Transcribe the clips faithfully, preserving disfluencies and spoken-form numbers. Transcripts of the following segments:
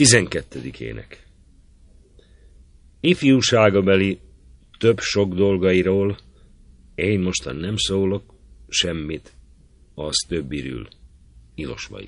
Tizenkettedikének. Ifjúságabeli több sok dolgairól én mostan nem szólok semmit, az többirül. Ilosvai.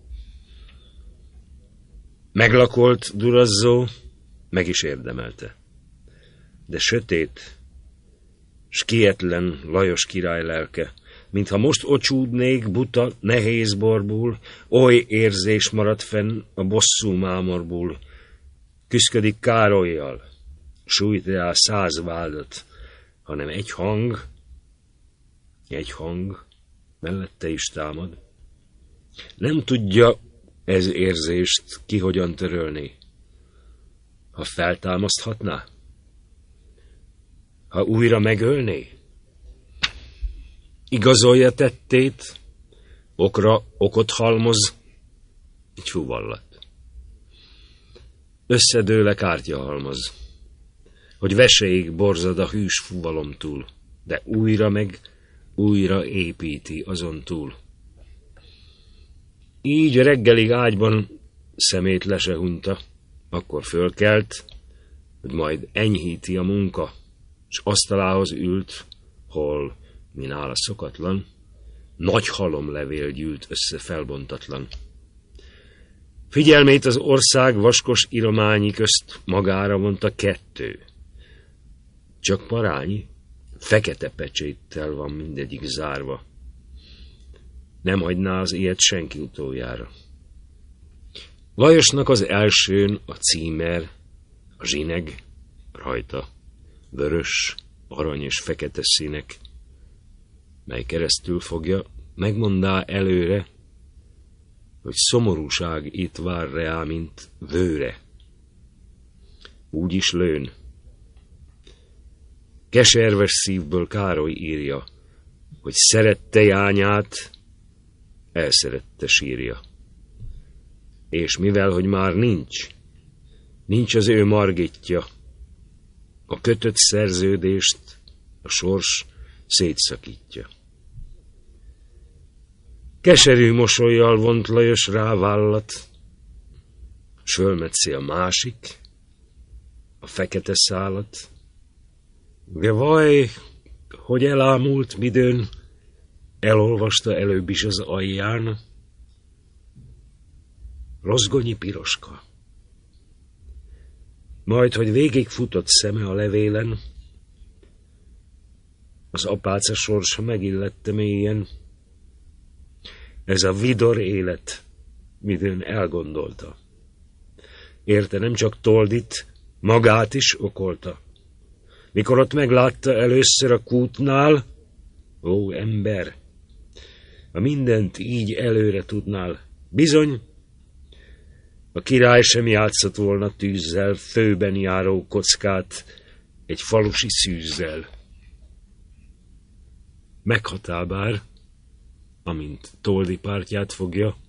Meglakolt Durazzó, meg is érdemelte. De sötét, s kietlen Lajos király lelke, mintha most ocsúdnék buta, nehéz borból, oly érzés maradt fenn a bosszú mámorból. Küszködik Károllyal, sújt rá száz vádat, hanem egy hang, egy hang mellette is támad. Nem tudja ez érzést ki hogyan törölni. Ha feltámaszthatná? Ha újra megölné? Igazolja tettét, okra okot halmoz, egy fuvallat. Összedőle kártya halmoz, hogy veseig borzad a hűs fuvalom túl, de újra meg újra építi azon túl. Így reggelig ágyban szemét le se hunta, akkor fölkelt, hogy majd enyhíti a munka, s asztalához ült, hol, mi nála szokatlan, nagy halomlevél gyűlt össze felbontatlan. Figyelmét az ország vaskos irományi közt magára vonta kettő. Csak parányi, fekete pecséttel van mindegyik zárva. Nem hagyná az ilyet senki utoljára. Lajosnak az elsőn a címer, a zsineg, rajta vörös, arany és fekete színek, mely keresztül fogja, megmondá előre, hogy szomorúság itt vár reá, mint vőre. Úgy is lőn. Keserves szívből Károly írja, hogy szerette jányát, elszerette sírja. És mivel, hogy már nincs, nincs az ő Margitja, a kötött szerződést a sors szétszakítja. Keserű mosollyal vont Lajos rá vállat, s fölmetszi a másik, a fekete szálat. De vaj, hogy elámult midőn, elolvasta előbb is az alján, rozgonyi piroska. Majd, hogy végigfutott szeme a levélen, az apáca sorsa megillette mélyen. Ez a vidor élet, midőn elgondolta. Érte nem csak Toldit, magát is okolta. Mikor ott meglátta először a kútnál, ó ember, ha mindent így előre tudnál, bizony, a király sem játszott volna tűzzel, főben járó kockát egy falusi szűzzel. Meghatál bár, amint Toldi pártját fogja,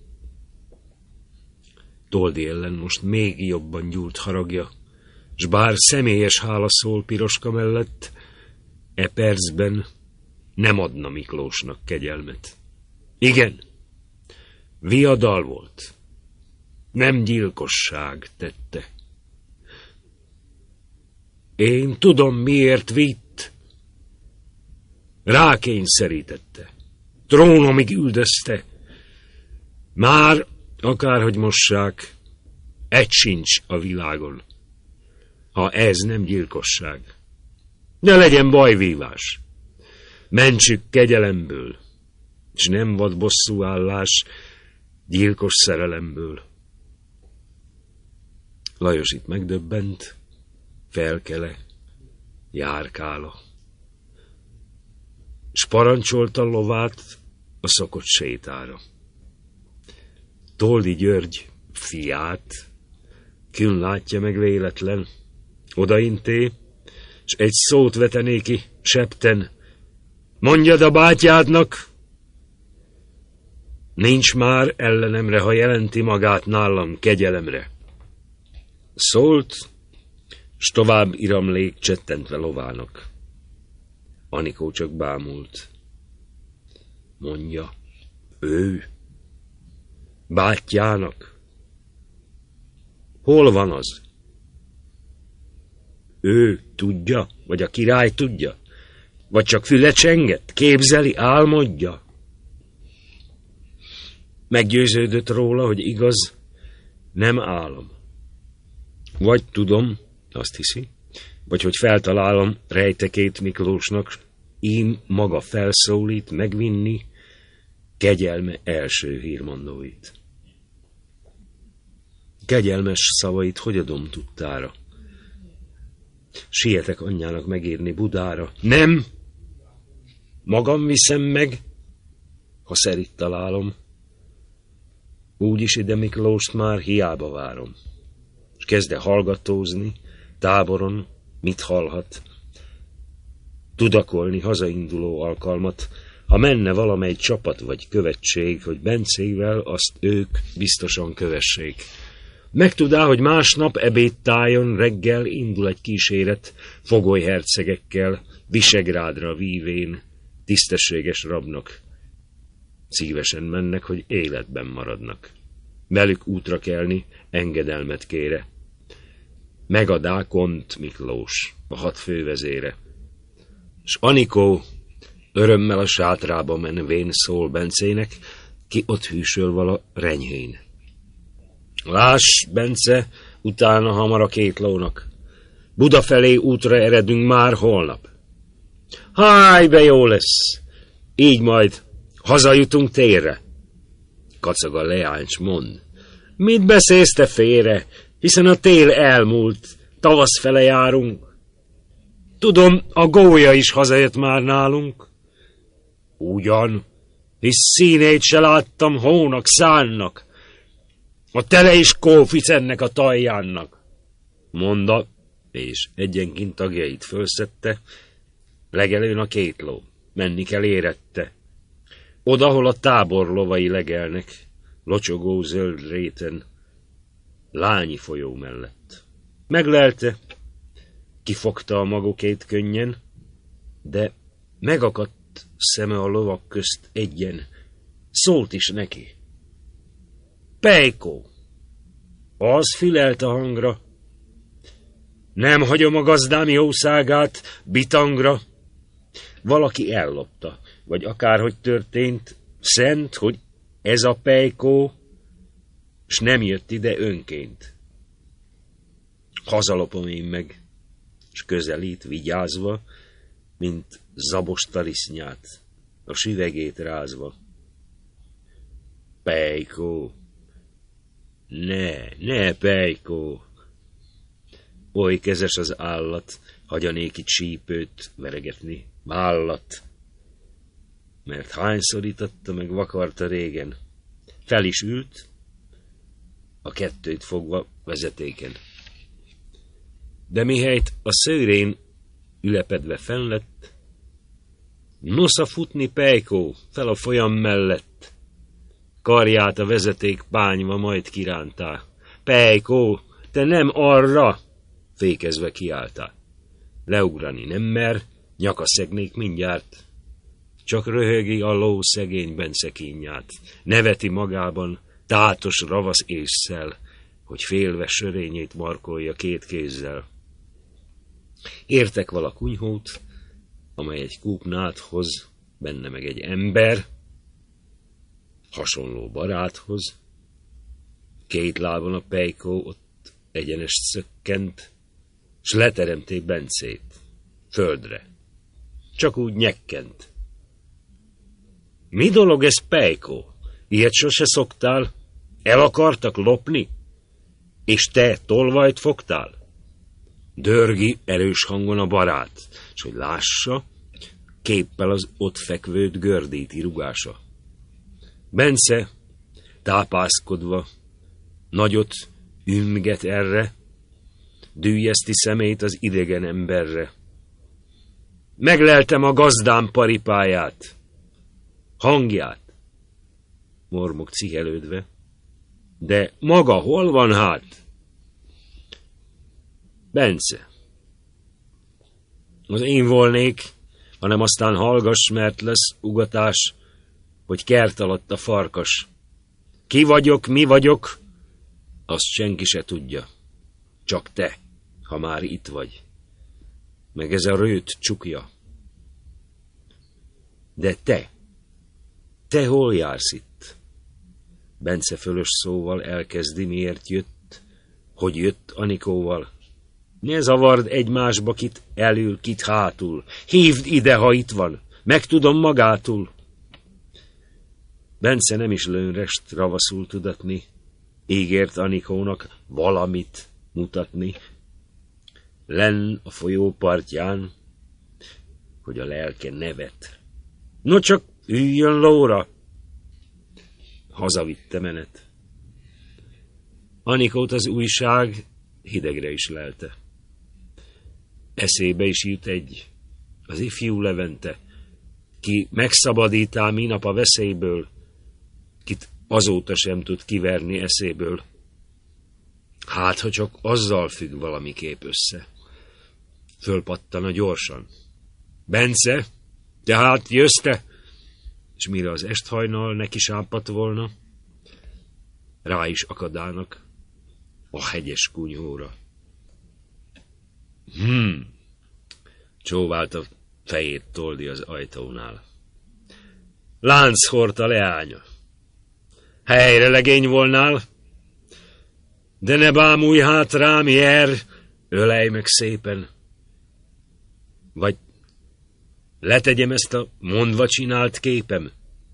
Toldi ellen most még jobban gyúlt haragja, s bár személyes hála szól Piroska mellett, e percben nem adna Miklósnak kegyelmet. Igen, viadal volt, nem gyilkosság tette. Én tudom, miért vitt. Rákényszerítette, trónomig üldözte. Már, akárhogy mossák, egy sincs a világon, ha ez nem gyilkosság. Ne legyen bajvívás, mentsük kegyelemből, és nem vad bosszúállás gyilkos szerelemből. Lajos itt megdöbbent, felkele, járkála, s parancsolta lovát a szokott sétára. Toldi György fiát kün látja meg véletlen, odainté, s egy szót vetenéki septen, mondjad a bátyádnak, nincs már ellenemre, ha jelenti magát nálam kegyelemre. Szólt, s tovább iramlék csettentve lovának. Anikó csak bámult. Mondja, ő, bátyjának. Hol van az? Ő tudja, vagy a király tudja? Vagy csak füle csengett, képzeli, álmodja? Meggyőződött róla, hogy igaz, nem álom. Vagy tudom, azt hiszi, vagy hogy feltalálom rejtekét Miklósnak, ím maga felszólít megvinni kegyelme első hírmondóit. Kegyelmes szavait hogy adom tudtára? Sietek anyjának megírni Budára. Nem! Magam viszem meg, ha szerint találom. Úgyis ide Miklóst már hiába várom. És kezde hallgatózni, táboron mit hallhat. Tudakolni hazainduló alkalmat, ha menne valamely csapat vagy követség, hogy Bencével azt ők biztosan kövessék. Megtudá, hogy másnap ebédtájon reggel indul egy kíséret fogolyhercegekkel, Visegrádra vívén, tisztességes rabnak. Szívesen mennek, hogy életben maradnak. Velük útra kelni, engedelmet kére. Megadá Kont Miklós, a hat fővezére. S Anikó örömmel a sátrába menvén szól Bencének, ki ott hűsöl vala renyhén. Láss, Bence, utána hamar a két lónak. Buda felé útra eredünk már holnap. Háj, be jó lesz! Így majd hazajutunk térre. Kacag a leáncs, mond. Mit beszélsz te félre, hiszen a tél elmúlt, tavasz fele járunk. Tudom, a gólya is hazajött már nálunk. Ugyan, hisz színét se láttam hónak, szánnak. A tele is kófic ennek a tajjánnak. Monda, és egyenként tagjait fölszedte, legelőn a két ló, menni kell érette. Odahol a tábor lovai legelnek, locsogó zöld réten, Lányi folyó mellett. Meglelte, kifogta a magukét könnyen, de megakadt szeme a lovak közt egyen, szólt is neki. Pejkó! Az fülelt a hangra. Nem hagyom a gazdám jószágát bitangra. Valaki ellopta, vagy akárhogy történt, szent, hogy ez a Pejkó, s nem jött ide önként. Hazalopom én meg, s közelít vigyázva, mint zabos tarisznyát, a süvegét rázva. Pejkó! Ne, ne, Pejkó! Oly kezes az állat, hagyanéki csípőt veregetni, vállat. Mert hányszor itatta meg vakarta régen. Fel is ült, a kettőt fogva vezetéken. De mihelyt a szőrén ülepedve fenn lett, nosza futni Pejkó fel a folyam mellett. Karját a vezeték pányva majd kirántá. Pejkó, te nem arra! Fékezve kiáltá. Leugrani nem mer, nyaka szegnék mindjárt. Csak röhögi a ló szegény Bence kínját. Neveti magában, tátos ravasz ésszel, hogy félve sörényét markolja két kézzel. Értek vala kunyhót, amely egy kúpnát hoz, benne meg egy ember, hasonló baráthoz. Két lábon a Pejkó ott egyenest szökkent, s leteremték Bencét földre. Csak úgy nyekkent. Mi dolog ez, Pejkó? Ilyet sose szoktál? El akartak lopni? És te tolvajt fogtál? Dörgi erős hangon a barát, s hogy lássa, képpel az ott fekvőt gördíti rugása. Bence, tápászkodva, nagyot ümget erre, dűjeszti szemét az idegen emberre. Megleltem a gazdám paripáját, hangját, mormog cihelődve, de maga hol van hát? Bence, az én volnék, hanem aztán hallgass, mert lesz ugatás, hogy kert alatt a farkas. Ki vagyok, mi vagyok, azt senki se tudja. Csak te, ha már itt vagy. Meg ez a rőt csukja. De te, te hol jársz itt? Bence fölös szóval elkezdi, miért jött, hogy jött Anikóval. Ne zavard egymásba, kit elül, kit hátul. Hívd ide, ha itt van. Megtudom magától. Bence nem is lőnrest ravaszul tudatni. Ígért Anikónak valamit mutatni. Lenn a folyó partján, hogy a lelke nevet. No csak üljön lóra. Hazavitte menet. Anikót az újság hidegre is lelte. Eszébe is jut egy, az ifjú Levente, ki megszabadítá minap a veszélyből, kit azóta sem tud kiverni eszéből. Hát, ha csak azzal függ valamiképp össze. Fölpattana gyorsan. Bence, tehát jössz te? És mire az esthajnal neki sápadt volna, rá is akadának a hegyes kunyhóra. Hmm, csóvált a fejét Toldi az ajtónál. Lánc hordta leánya. Helyre legény volnál, de ne bámulj hát rám, jer, ölej meg szépen. Vagy letegyem ezt a mondva csinált képem,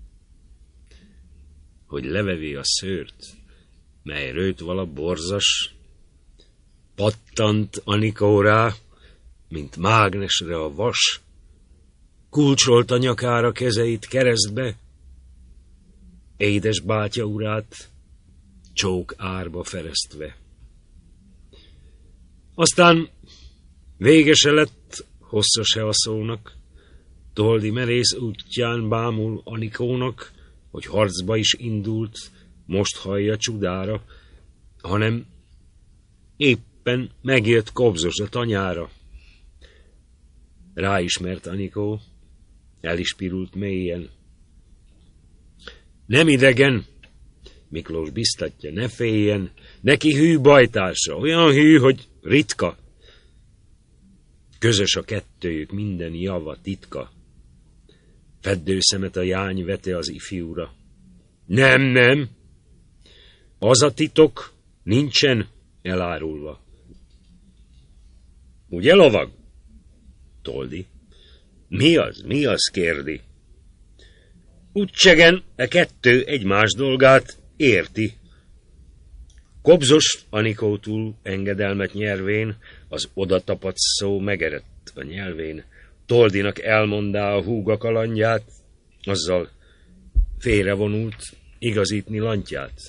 hogy levevé a szőrt, mely rőt vala borzas, pattant Anikó rá, mint mágnesre a vas, kulcsolt a nyakára kezeit keresztbe, édes bátya urát csók árba feresztve. Aztán vége se lett hossza se a szónak, Toldi merész útján bámul Anikónak, hogy harcba is indult, most hallja csudára, hanem éppen megjött Kobzos a tanyára. Ráismert Anikó, el is pirult mélyen. Nem idegen, Miklós biztatja, ne féljen, neki hű bajtársa, olyan hű, hogy ritka. Közös a kettőjük, minden java titka. Feddőszemet a jány vete az ifjúra. Nem, nem, az a titok nincsen elárulva. Ugye, lovag? Toldi. Mi az, mi az, kérdi? Úgysegen e kettő egymás dolgát érti. Kobzos Anikótól engedelmet nyervén, az odatapadt szó megerett a nyelvén. Toldinak elmondá a húga kalandját, azzal félrevonult igazítni lantját.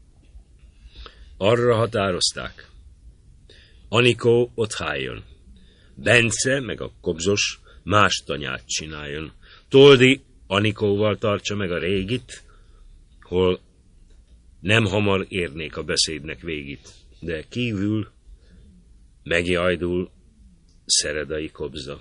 Arra határozták. Anikó ottháljon. Bence meg a Kobzos más tanyát csináljon. Toldi Anikóval tartsa meg a régit, hol nem hamar érnék a beszédnek végit, de kívül megjajdul Szeredai Kobza.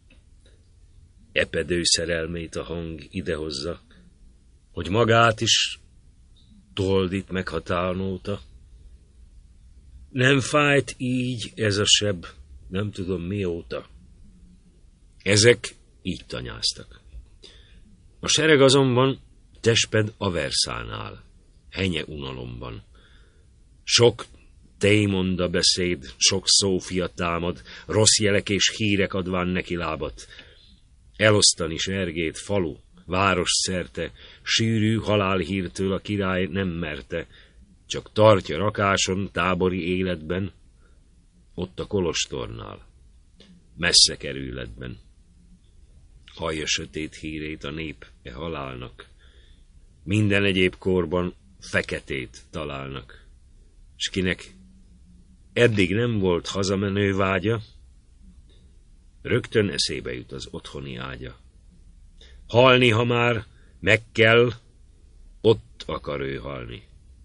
Epedő szerelmét a hang idehozza, hogy magát is Toldit meghatárolta. Nem fájt így ez a seb, nem tudom mióta. Ezek így tanyáztak. A sereg azonban tesped a Verszánál, henye unalomban. Sok témonda beszéd, sok szófia támad, rossz jelek és hírek adván neki lábat. Elosztani sergét falu, város szerte, sűrű halálhírtől a király nem merte, csak tartja rakáson tábori életben, ott a kolostornál, messze kerületben. Hallja sötét hírét a nép e halálnak, minden egyéb korban feketét találnak, s kinek eddig nem volt hazamenő vágya, rögtön eszébe jut az otthoni ágya. Halni, ha már meg kell, ott akar ő halni.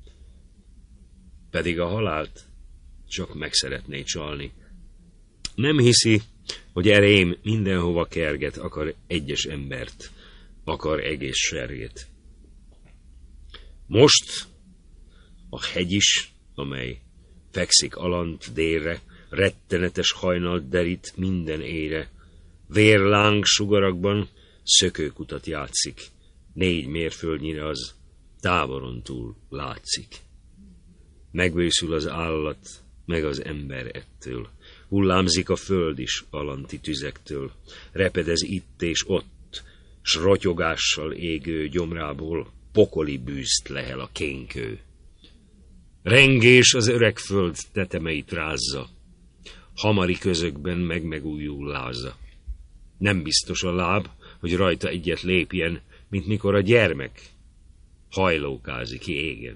Pedig a halált csak meg szeretné csalni. Nem hiszi, hogy erém mindenhova kerget, akar egyes embert, akar egész serget. Most a hegy is, amely fekszik alant délre, rettenetes hajnalt derít minden ére. Vérláng sugarakban szökőkutat játszik, négy mérföldnyire az táboron túl látszik. Megvészül az állat, meg az ember ettől, hullámzik a föld is alanti tüzektől, repedez itt és ott, s rotyogással égő gyomrából pokoli bűzt lehel a kénkő. Rengés az öreg föld tetemeit rázza, hamari közökben meg-megújul láza. Nem biztos a láb, hogy rajta egyet lépjen, mint mikor a gyermek hajlókázik ki égen.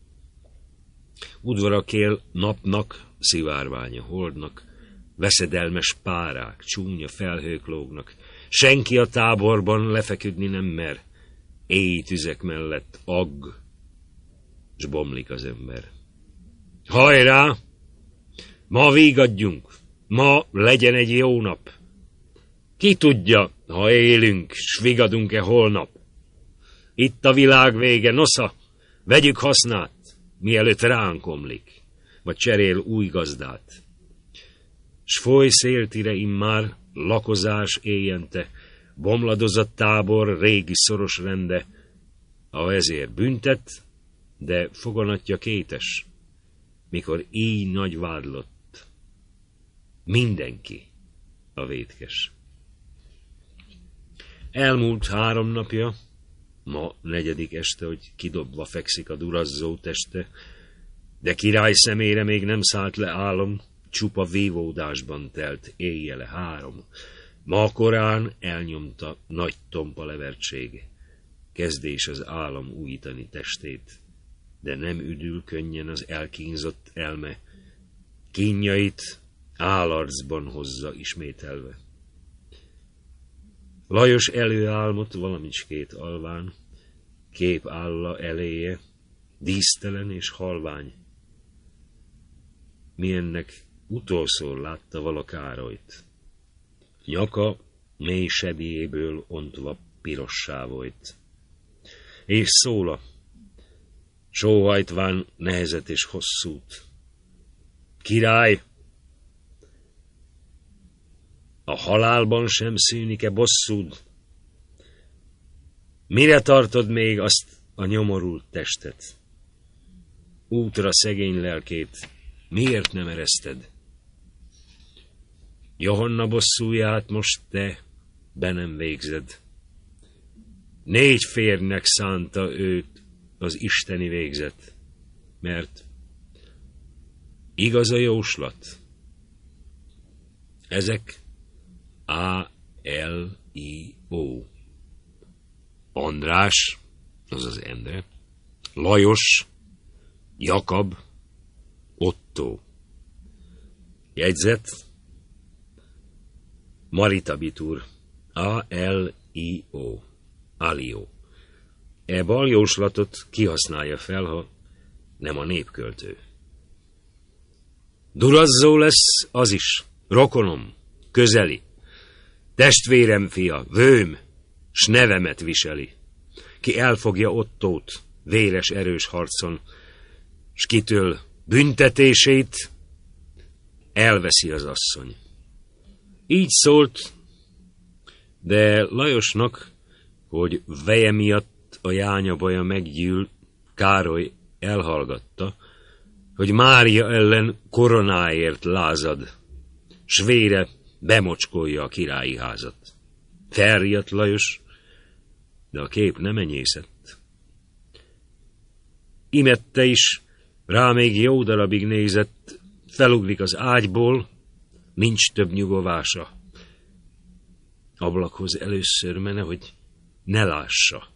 Udvarakél napnak, szivárványa holdnak, veszedelmes párák, csúnya felhők lógnak. Senki a táborban lefeküdni nem mer, éj tüzek mellett agg, s bomlik az ember. Hajrá! Ma vígadjunk, ma legyen egy jó nap. Ki tudja, ha élünk, s vigadunk-e holnap. Itt a világ vége, nosza, vegyük hasznát, mielőtt ránk omlik, vagy cserél új gazdát. S foly széltire immár, lakozás éjjente, bomladozott tábor régi szoros rende, a vezér büntet, de foganatja kétes, mikor így nagy vádlott. Mindenki a vétkes. Elmúlt három napja, ma negyedik este, hogy kidobva fekszik a durazzó teste, de király szemére még nem szállt le álom, csupa vívódásban telt éjjele három. Ma korán elnyomta nagy tompa levertség, kezdés az álom újítani testét, de nem üdül könnyen az elkínzott elme, kínjait álarcban hozza ismételve. Lajos előálmot valamicskét alván, kép álla eléje, dísztelen és halvány. Milyennek utolszor látta vala Károlyt. Nyaka mély sebjéből ontva pirossá volt. És szóla, sóhajtván nehezet és hosszút. Király, a halálban sem szűnik-e bosszúd? Mire tartod még azt a nyomorult testet? Útra szegény lelkét miért nem ereszted? Johanna bosszúját most te be nem végzed. Négy férjnek szánta őt az isteni végzet, mert igaz a jóslat. Ezek A L I O. András, azaz Endre, Lajos, Jakab, Otto. Jegyzet, Maritabitur, A L I O. Alio. E baljóslatot kihasználja fel, ha nem a népköltő. Durazzó lesz az is, rokonom, közeli, testvérem fia, vőm, s nevemet viseli, ki elfogja Ottót véres erős harcon, s kitől büntetését elveszi az asszony. Így szólt, de Lajosnak, hogy veje miatt a jánya baja meggyűl, Károly elhallgatta, hogy Mária ellen koronáért lázad, s vére bemocskolja a királyi házat. Felriadt Lajos, de a kép nem enyészett. Imette is, rá még jó darabig nézett, felugrik az ágyból, nincs több nyugovása. Ablakhoz először mene, hogy ne lássa.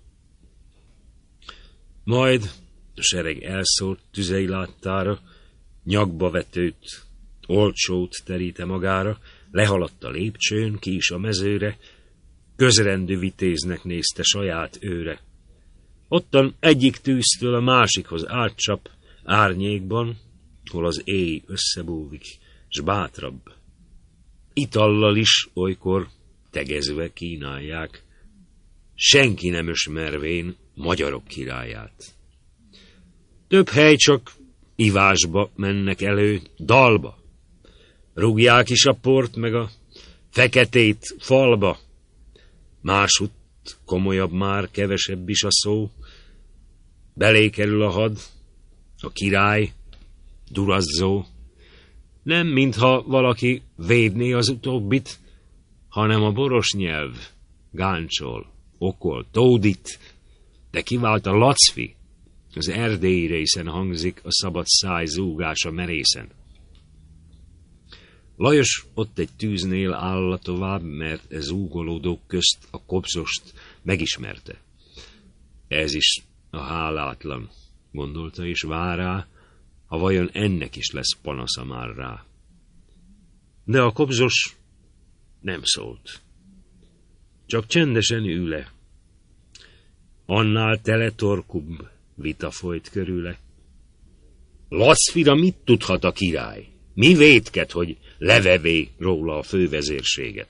Majd a sereg elszórt tüzei láttára, nyakba vetőt, olcsót teríte magára, lehaladt a lépcsőn, ki is a mezőre, közrendű vitéznek nézte saját őre. Ottan egyik tűztől a másikhoz átcsap, árnyékban, hol az éj összebúvik, s bátrabb. Itallal is olykor tegezve kínálják, senki nem ösmervén magyarok királyát. Több hely csak ivásba mennek elő, dalba. Rúgják is a port, meg a feketét falba. Másutt komolyabb már, kevesebb is a szó. Belé kerül a had, a király, durazzó. Nem mintha valaki védné az utóbbit, hanem a boros nyelv gáncsol, okol, tódít, de kivált a lacfi, az erdélyi részen hangzik a szabad száj zúgása merészen. Lajos ott egy tűznél áll tovább, mert ez zúgolódók közt a kobzost megismerte. Ez is a hálátlan, gondolta, és vár rá, ha vajon ennek is lesz panasza már rá. De a kobzos nem szólt. Csak csendesen ül le. Annál tele torkúbb vita folyt körüle. Lacfira mit tudhat a király? Mi vétked, hogy levevé róla a fővezérséget?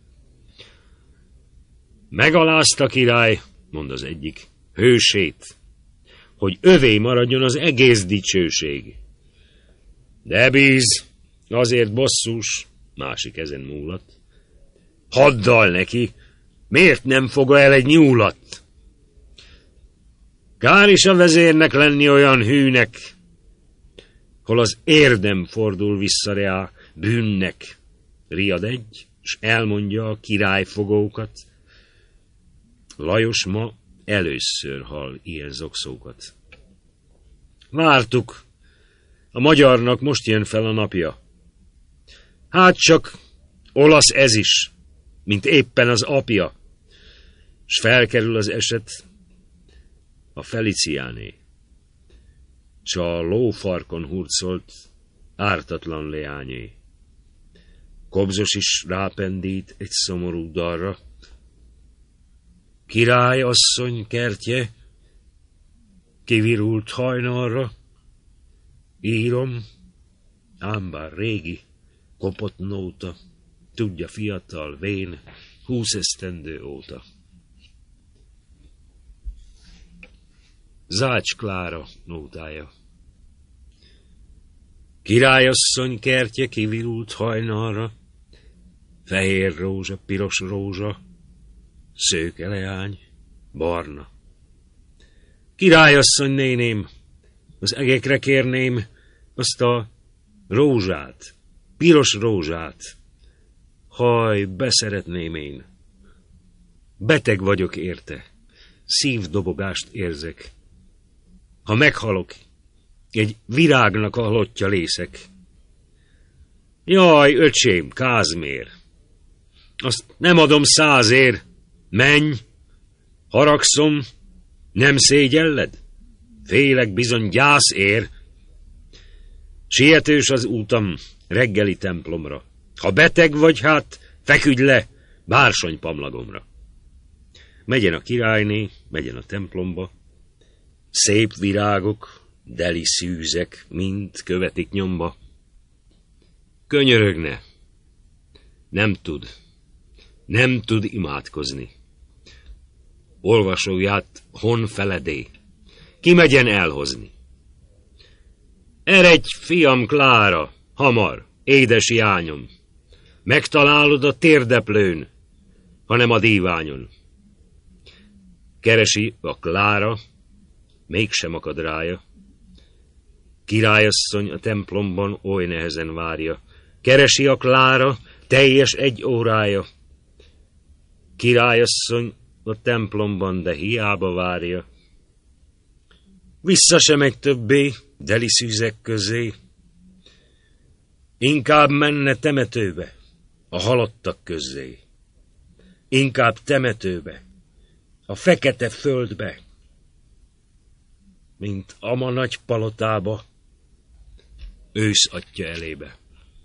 Megalázta király, mond az egyik, hősét, hogy övé maradjon az egész dicsőség. De bíz, azért bosszús, másik ezen múlat. Haddal neki, miért nem foga el egy nyúlat? Kár is a vezérnek lenni olyan hűnek, hol az érdem fordul vissza reá bűnnek. Riad egy, s elmondja a királyfogókat. Lajos ma először hall ilyen zokszókat. Vártuk, a magyarnak most jön fel a napja. Hát csak olasz ez is, mint éppen az apja, s felkerül az eset a Feliciáné. S a lófarkon hurcolt ártatlan leányé. Kobzos is rápendít egy szomorú dalra. Király asszony kertje kivirult hajnalra, írom, ám bár régi, kopott nóta, tudja fiatal, vén, húsz esztendő óta. Zács Klára nótája. Királyasszony kertje kivirult hajnalra, fehér rózsa, piros rózsa, szőke leány, barna. Királyasszony néném, az egekre kérném azt a rózsát, piros rózsát. Haj, beszeretném én. Beteg vagyok érte, szívdobogást érzek. Ha meghalok, egy virágnak a halottja lészek. Jaj, öcsém, Kázmér, azt nem adom százér. Menj, haragszom, nem szégyelled? Félek bizony gyász ér. Sietős az útam reggeli templomra. Ha beteg vagy, hát feküdj le bársonypamlagomra. Megyen a királyné, megyen a templomba. Szép virágok, deli szűzek, mind követik nyomba. Könyörögne, nem tud, nem tud imádkozni. Olvasóját honfeledé, ki megyen elhozni. Eredj, fiam Klára, hamar, édes jányom, megtalálod a térdeplőn, hanem a díványon. Keresi a Klára, mégsem akad rája. Királyasszony a templomban oly nehezen várja. Keresi a Klára, teljes egy órája. Királyasszony a templomban, de hiába várja. Vissza sem megy többé, deli szűzek közé. Inkább menne temetőbe, a halottak közé. Inkább temetőbe, a fekete földbe, mint ama nagy palotába, ősz atya elébe.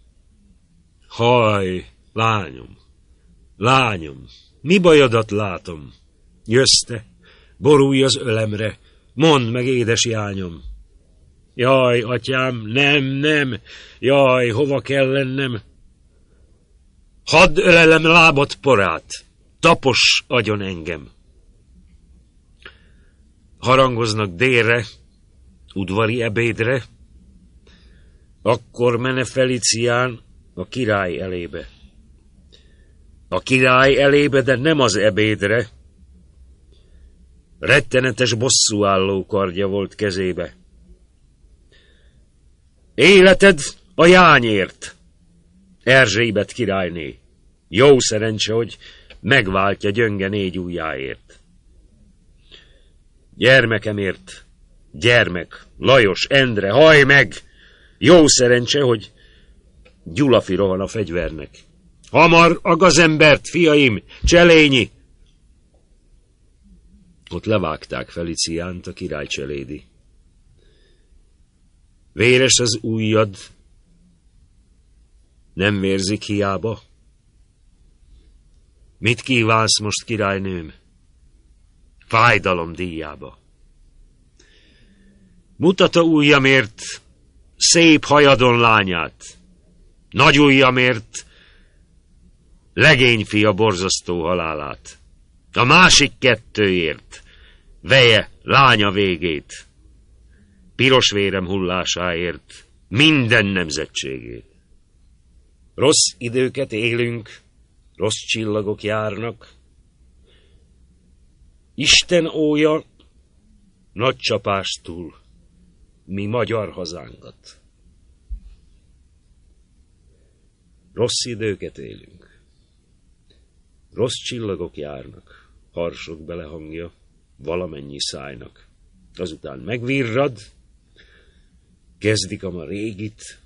Haj, lányom, lányom, mi bajodat látom? Jössz te, borulj az ölemre, mondd meg, édes jányom. Jaj, atyám, nem, nem, jaj, hova kell lennem? Hadd ölelem lábad porát, tapos agyon engem. Harangoznak délre, udvari ebédre, Akkor mene Felicián a király elébe. A király elébe, de nem az ebédre. Rettenetes bosszúálló kardja volt kezébe. Életed a jányért, Erzsébet királyné. Jó szerencse, hogy megváltja gyönge négy ujjáért. Gyermekemért, gyermek, Lajos, Endre, hajj meg! Jó szerencse, hogy Gyulafi rohan a fegyvernek. Hamar a gazembert, fiaim, Cselényi! Ott levágták Feliciánt, a király cselédi. Véres az ujjad, nem vérzik hiába? Mit kívánsz most, királynőm? Fájdalom díjába. Mutata ujjamért szép hajadon lányát, nagy ujjamért legényfia borzasztó halálát, a másik kettőért veje lánya végét, piros vérem hullásáért minden nemzetségét. Rossz időket élünk, rossz csillagok járnak, Isten ója nagy csapástól mi magyar hazánkat. Rossz időket élünk, rossz csillagok járnak, harsog belehangja valamennyi szájnak. Azután megvirrad, kezdik a ma régit,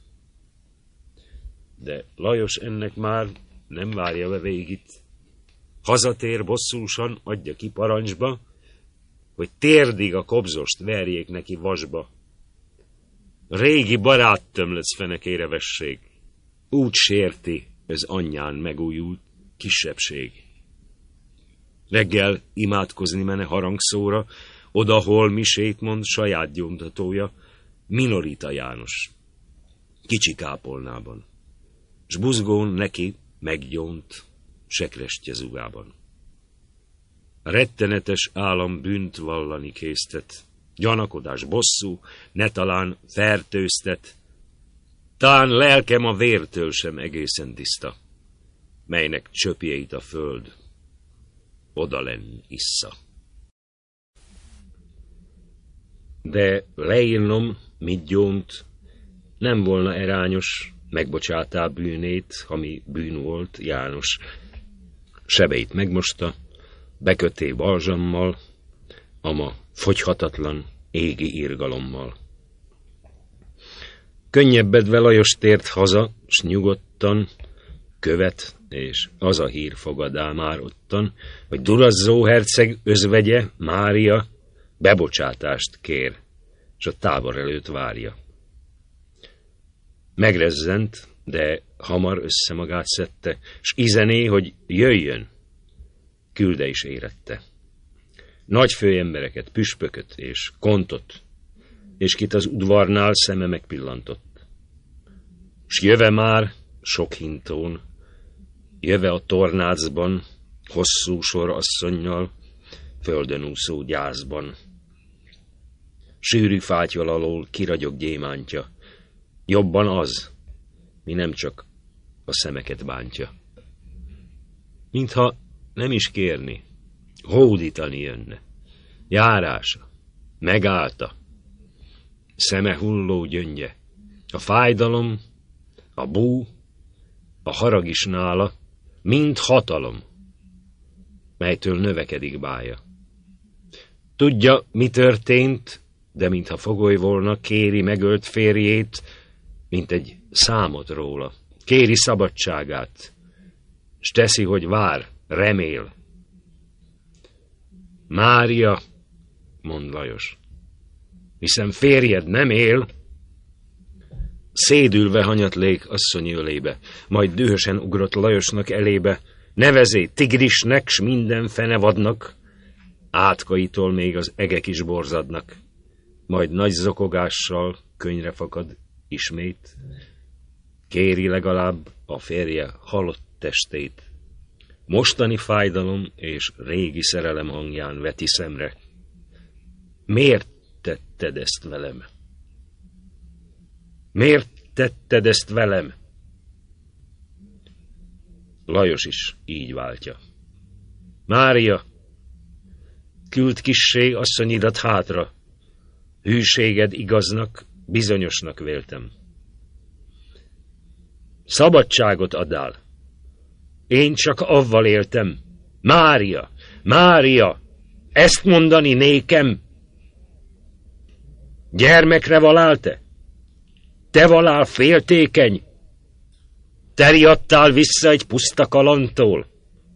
de Lajos ennek már nem várja be végit. Hazatér bosszúsan, adja ki parancsba, hogy térdig a kobzost verjék neki vasba. A régi baráttömlec fenekére vessék, úgy sérti ez anyján megújult kisebbség. Reggel imádkozni mene harangszóra, odahol misét mond saját gyóntatója, Minorita János, kicsi kápolnában, s buzgón neki meggyónt sekrestye zugában. A rettenetes állam bűnt vallani késztet, gyanakodás bosszú, ne talán fertőztet, tán lelkem a vértől sem egészen tiszta, melynek csöpjeit a föld odalenn issza. De leírnom, mit gyónt, nem volna erányos, megbocsátá bűnét, ha mi bűn volt János. Sebeit megmosta, beköté balzsammal, ama fogyhatatlan égi irgalommal. Könnyebbedve Lajos tért haza, s nyugodtan követ, és az a hír fogadá már ottan, hogy Durazzó herceg özvegye, Mária, bebocsátást kér, s a tábor előtt várja. Megrezzent, de hamar össze magát szedte, s izené, hogy jöjjön, külde is érette. Nagy főembereket, püspököt és kontot, és kit az udvarnál szeme megpillantott. S jöve már sok hintón, jöve a tornácban, hosszú sor asszonnyal, földön úszó gyászban. Sűrű fátyol alól kiragyog gyémántja, jobban az, mi nem csak a szemeket bántja. Mintha nem is kérni, hódítani jönne. Járása, megállta, szeme hulló gyöngye, a fájdalom, a bú, a harag is nála, mind hatalom, melytől növekedik bája. Tudja, mi történt, de mintha fogoly volna, kéri megölt férjét, mint egy számot róla. Kéri szabadságát, s teszi, hogy vár, remél. Mária, mond Lajos, hiszen férjed nem él. Szédülve hanyatlék asszony ölébe, majd dühösen ugrott Lajosnak elébe, nevezé tigrisnek, s minden fenevadnak, átkaitól még az egek is borzadnak, majd nagy zokogással könnyre fakad ismét, kéri legalább a férje halott testét. Mostani fájdalom és régi szerelem hangján veti szemre. Miért tetted ezt velem? Miért tetted ezt velem? Lajos is így váltja. Mária, küld kissé asszonyidat hátra. Hűséged igaznak, bizonyosnak véltem. Szabadságot adál. Én csak avval éltem. Mária, Mária, ezt mondani nékem? Gyermekre valál te? Te valál féltékeny? Te riadtál vissza egy puszta kalantól?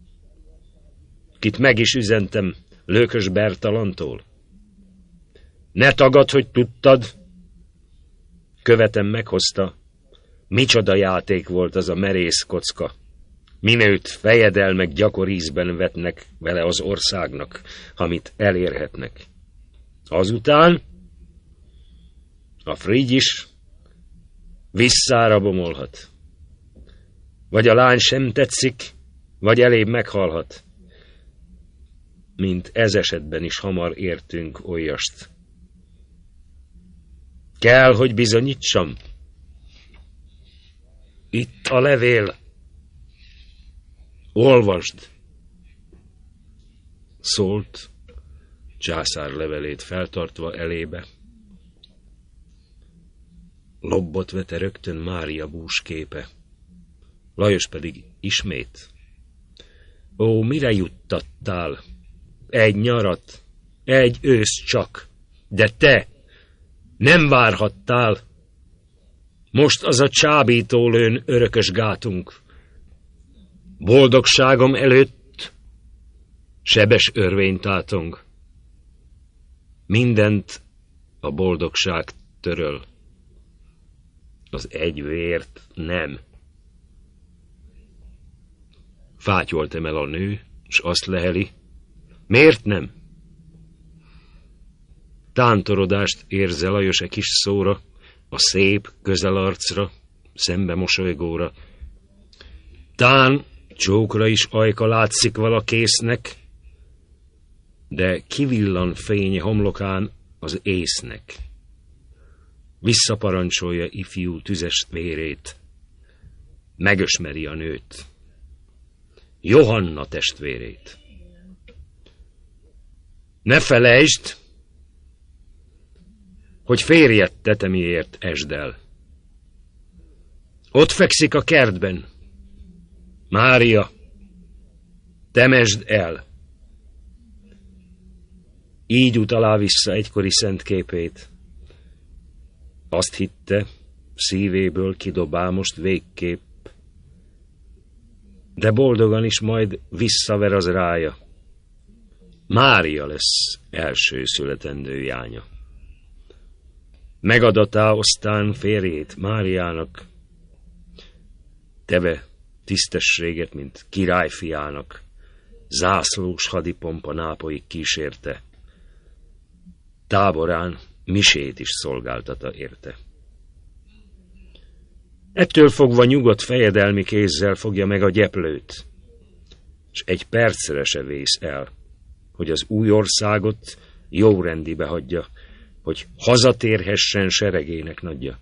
Kit meg is üzentem, Lökös Bertalantól. Ne tagad, hogy tudtad. Követem meghozta. Micsoda játék volt az a merész kocka. Minőt fejedelmek gyakorízben vetnek vele az országnak, amit elérhetnek. Azután a Frigy is visszára bomolhat. Vagy a lány sem tetszik, vagy elébb meghalhat. Mint ez esetben is hamar értünk olyast. Kell, hogy bizonyítsam. Itt a levél. Olvasd. Szólt, császár levelét feltartva elébe. Lobbot vete rögtön Mária búsképe. Lajos pedig ismét. Ó, mire juttattál? Egy nyarat, egy ősz csak, de te nem várhattál. Most az a csábító lőn örökös gátunk. Boldogságom előtt sebes örvény tátong. Mindent a boldogság töröl. Az egy vért nem. Fátyoltam el a nő, s azt leheli. Miért nem? Tántorodást érzel Lajos e kis szóra, a szép közelarcra, szembe mosolygóra. Tán csókra is ajka látszik valakésznek, de kivillan fénye homlokán az észnek. Visszaparancsolja ifjú tüzes vérét, megösmeri a nőt, Johanna testvérét. Ne felejtsd, hogy férjed tetemiért esd el. Ott fekszik a kertben. Mária, temesd el. Így utalá vissza egykori szent képét. Azt hitte, szívéből kidobál most végképp, de boldogan is majd visszaver az rája. Mária lesz első születendő jánya. Megadatá osztán férjét Máriának, teve tisztességet, mint királyfiának, zászlós hadipompa Nápolyig kísérte. Táborán misét is szolgáltata érte. Ettől fogva nyugodt fejedelmi kézzel fogja meg a gyeplőt, s egy percre se vész el, hogy az új országot jó rendibe hagyja, hogy hazatérhessen seregének nagyja.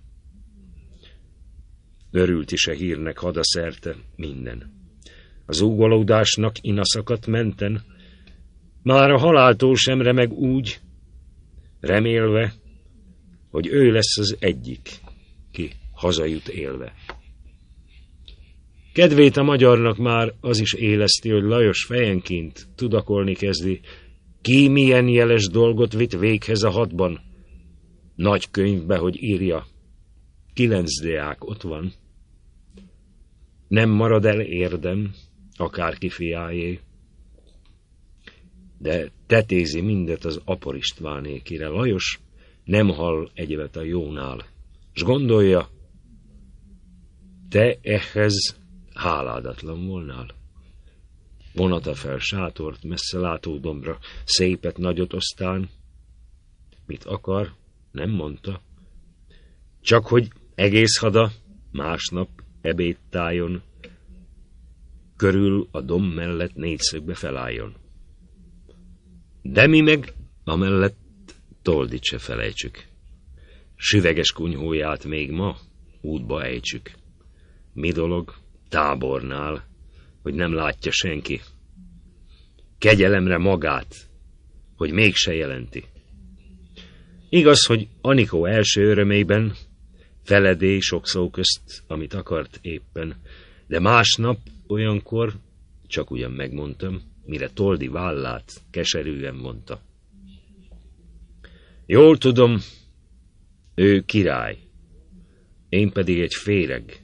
Örült is a hírnek hadaszerte minden. Az ugolódásnak inaszakat menten, már a haláltól sem remeg úgy, remélve, hogy ő lesz az egyik, ki hazajut élve. Kedvét a magyarnak már az is éleszti, hogy Lajos fejenként tudakolni kezdi, ki milyen jeles dolgot vitt véghez a hadban. Nagy könyvbe, hogy írja, kilenc deák ott van. Nem marad el érdem, akárki fiájé, de tetézi mindet az Apor Istvánékire. Lajos nem hall egyebet a jónál, s gondolja, te ehhez háládatlan volnál. Vonata fel sátort, messze látó dombra, szépet nagyot osztán. Mit akar, nem mondta. Csak hogy egész hada másnap ebédtájon körül a domb mellett négyszögbe felálljon. De mi meg amellett Toldit se felejtsük. Süveges kunyhóját még ma útba ejtsük. Mi dolog? Tábornál, hogy nem látja senki. Kegyelemre magát, hogy mégse jelenti. Igaz, hogy Anikó első örömében feledé sok szó közt, amit akart éppen, de másnap olyankor, csak ugyan megmondtam, mire Toldi vállát keserűen mondta. Jól tudom, ő király, én pedig egy féreg,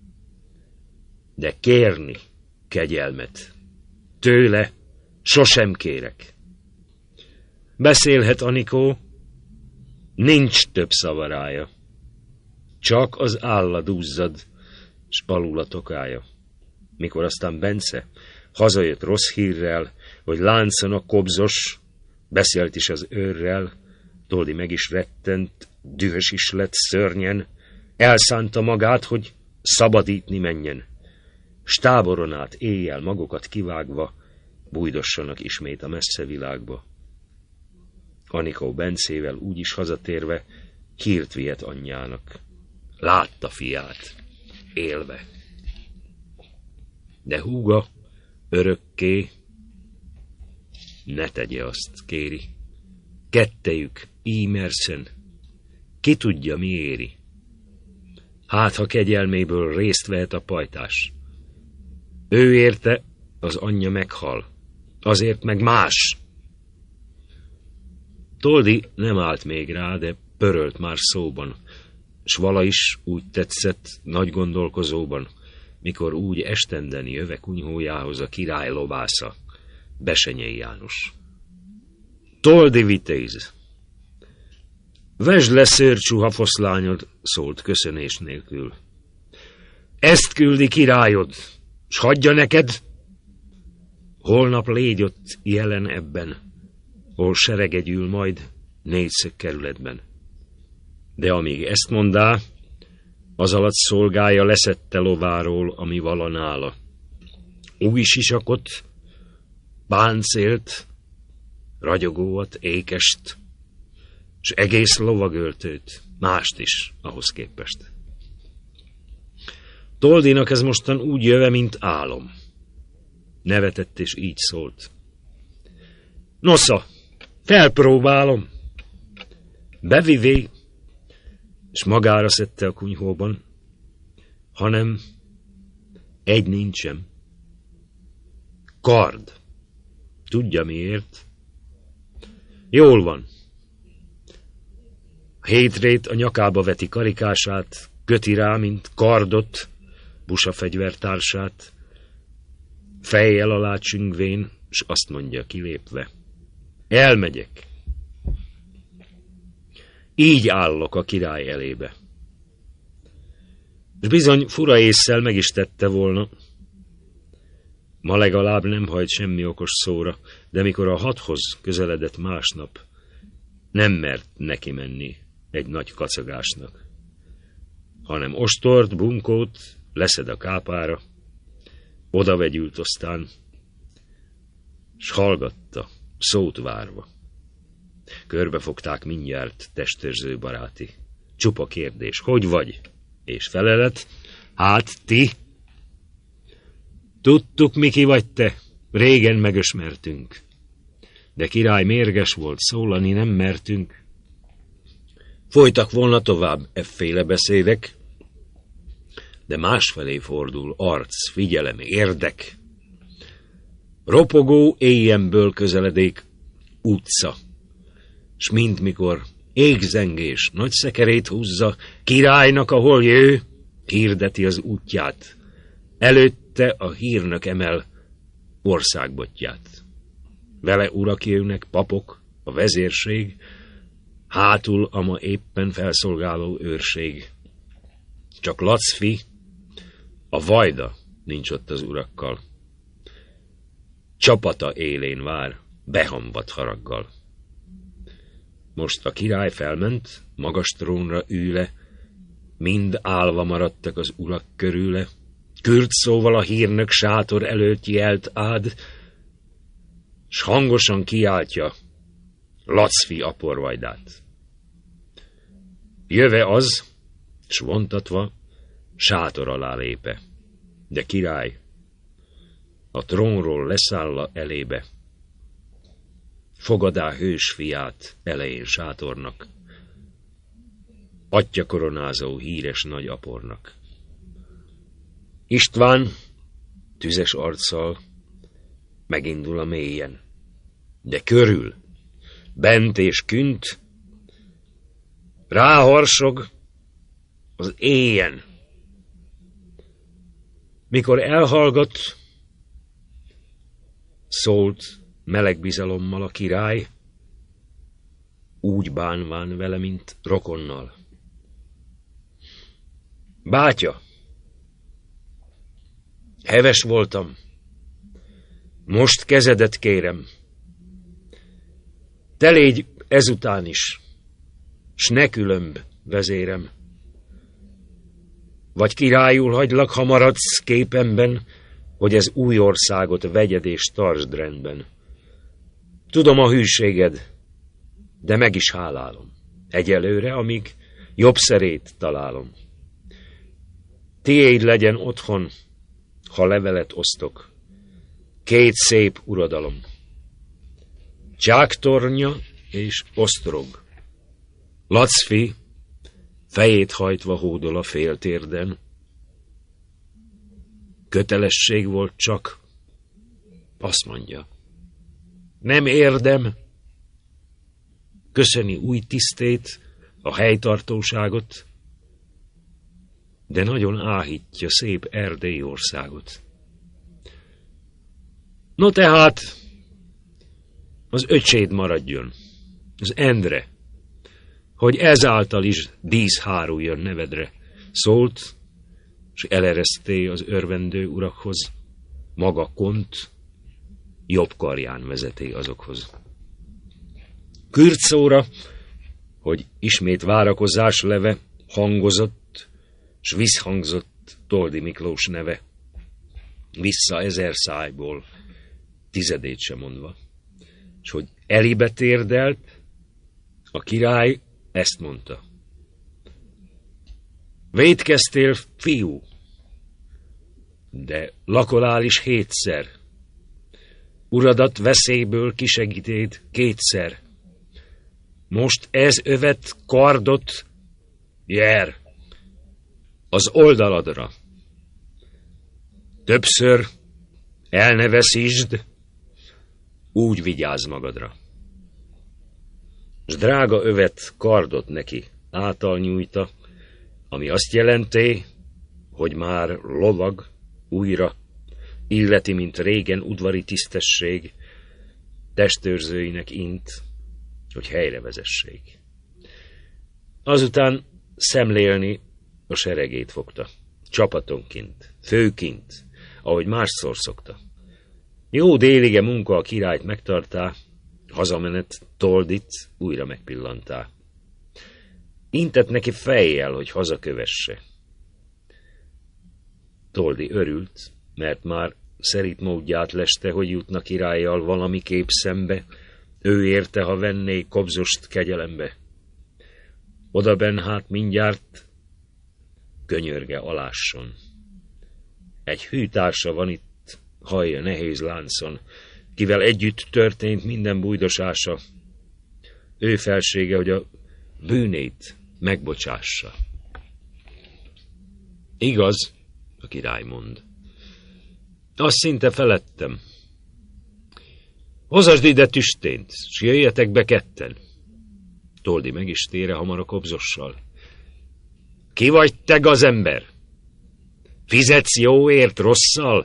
de kérni kegyelmet tőle sosem kérek. Beszélhet Anikó, nincs több szavarája, csak az álla duzzad, s alul a tokája. Mikor aztán Bence hazajött rossz hírrel, hogy láncon a kobzos, beszélt is az őrrel, Toldi meg is rettent, dühös is lett szörnyen, elszánta magát, hogy szabadítni menjen. S táboron át éjjel magukat kivágva, bújdossanak ismét a messze világba. Anikó Bencével úgy is hazatérve hírt vihet anyjának. Látta fiát, élve. De húga örökké ne tegye azt, kéri. Kettejük ímerszen, ki tudja mi éri. Hát, ha kegyelméből részt vehet a pajtás. Ő érte, az anyja meghal, azért meg más. Toldi nem állt még rá, de pörölt már szóban, s vala is úgy tetszett nagy gondolkozóban, mikor úgy estenden jöve kunyhójához a király lovásza, Besenyei János. Toldi vitéz! Vesd le szőrcsuha foszlányod, szólt köszönés nélkül. Ezt küldi királyod, s hagyja neked? Holnap légy ott jelen ebben, hol serege gyűl majd négyszög kerületben. De amíg ezt mondá, az alatt szolgája leszette lováról, ami vala nála. Új sisakot, páncélt, ragyogóat, ékest, s egész lovagöltőt, mást is ahhoz képest. Toldinak ez mostan úgy jöve, mint álom. Nevetett és így szólt. Nosza, felpróbálom. Bevivé, és magára szedte a kunyhóban, hanem egy nincsen. Kard. Tudja miért? Jól van. Hétrét a nyakába veti karikását, köti rá, mint kardot, busa fegyvertársát, fejjel alá csüngvén, s azt mondja kilépve. Elmegyek. Így állok a király elébe. És bizony fura ésszel meg is tette volna. Ma legalább nem hajt semmi okos szóra, de mikor a hadhoz közeledett másnap, nem mert neki menni egy nagy kacagásnak, hanem ostort, bunkót leszed a kápára, oda vegyült aztán, s hallgatta, szót várva. Körbefogták mindjárt testörző baráti. Csupa kérdés, hogy vagy? És felelet, hát ti? Tudtuk, Miki vagy te, régen megösmertünk. De király mérges volt, szólani nem mertünk. Folytak volna tovább efféle beszédek, de másfelé fordul arc, figyelem, érdek. Ropogó éjjemből közeledék utca, s mint mikor égzengés nagy szekerét húzza, királynak, ahol jő, hirdeti az útját. Előtte a hírnök emel országbotját. Vele urak jönnek, papok, a vezérség, hátul a ma éppen felszolgáló őrség. Csak Lacfi, a vajda nincs ott az urakkal. Csapata élén vár, behamvat haraggal. Most a király felment, magas trónra űle, mind állva maradtak az urak körüle, kürt szóval a hírnök sátor előtt jelt ád, s hangosan kiáltja Lacfi aporvajdát. Jöve az, s vontatva, sátor alá lépe, de király a trónról leszáll elébe, fogadá hős fiát elején sátornak, atya koronázó híres nagy apornak. István tüzes arccal megindul a mélyen, de körül, bent és künt, ráharsog az éjen. Mikor elhallgat, szólt meleg bizalommal a király, úgy bánván vele, mint rokonnal. Bátya, heves voltam, most kezedet kérem. Te légy ezután is, s ne különb, vezérem. Vagy királyul hagylak, ha maradsz képemben, hogy ez új országot vegyed és tartsd rendben. Tudom a hűséged, de meg is hálálom. Egyelőre, amíg jobb szerét találom. Tiéd legyen otthon, ha levelet osztok. Két szép uradalom. Csáktornya és osztrog. Lacfi fejét hajtva hódol a féltérden. Kötelesség volt csak, azt mondja. Nem érdem köszöni új tisztét, a helytartóságot, de nagyon áhítja szép Erdély országot. No tehát, az öcséd maradjon, az Endre, hogy ezáltal is dísz háruljon nevedre, szólt, s elereszté az örvendő urakhoz, maga kont, jobb karján vezeté azokhoz. Kürtszóra, hogy ismét várakozás leve, hangozott, s visszhangzott Toldy Miklós neve, vissza ezer szájból, tizedét sem mondva, s hogy elébe térdelt, a király ezt mondta. Vétkeztél, fiú, de lakolál is hétszer, uradat veszélyből kisegítéd kétszer. Most ez övet kardot, jer, az oldaladra. Többször el ne veszítsd, úgy vigyázz magadra. S drága övet kardot neki által nyújta, ami azt jelenti, hogy már lovag újra, illeti, mint régen udvari tisztesség, testőrzőinek int, hogy helyre vezessék. Azután szemlélni a seregét fogta, csapatonként, főként, ahogy másszor szokta. Jó délige munka a királyt megtartá, hazamenet Toldit újra megpillantá. Intett neki fejjel, hogy hazakövesse. Toldy örült, mert már szerint módját leste, hogy jutna királlyal valamiképp szembe, ő érte, ha venné Kobzost kegyelembe. Odabenn hát mindjárt könyörge alásson. Egy hűtársa van itt, hallja nehéz láncon, kivel együtt történt minden bújdosása. Ő felsége, hogy a bűnét megbocsássa. Igaz, a király mond. Azt szinte felettem. Hozasd ide tüstént, s jöjjetek be ketten. Toldy meg is tére hamar a Kobzossal. Ki vagy te, gazember? Fizetsz jóért rosszal?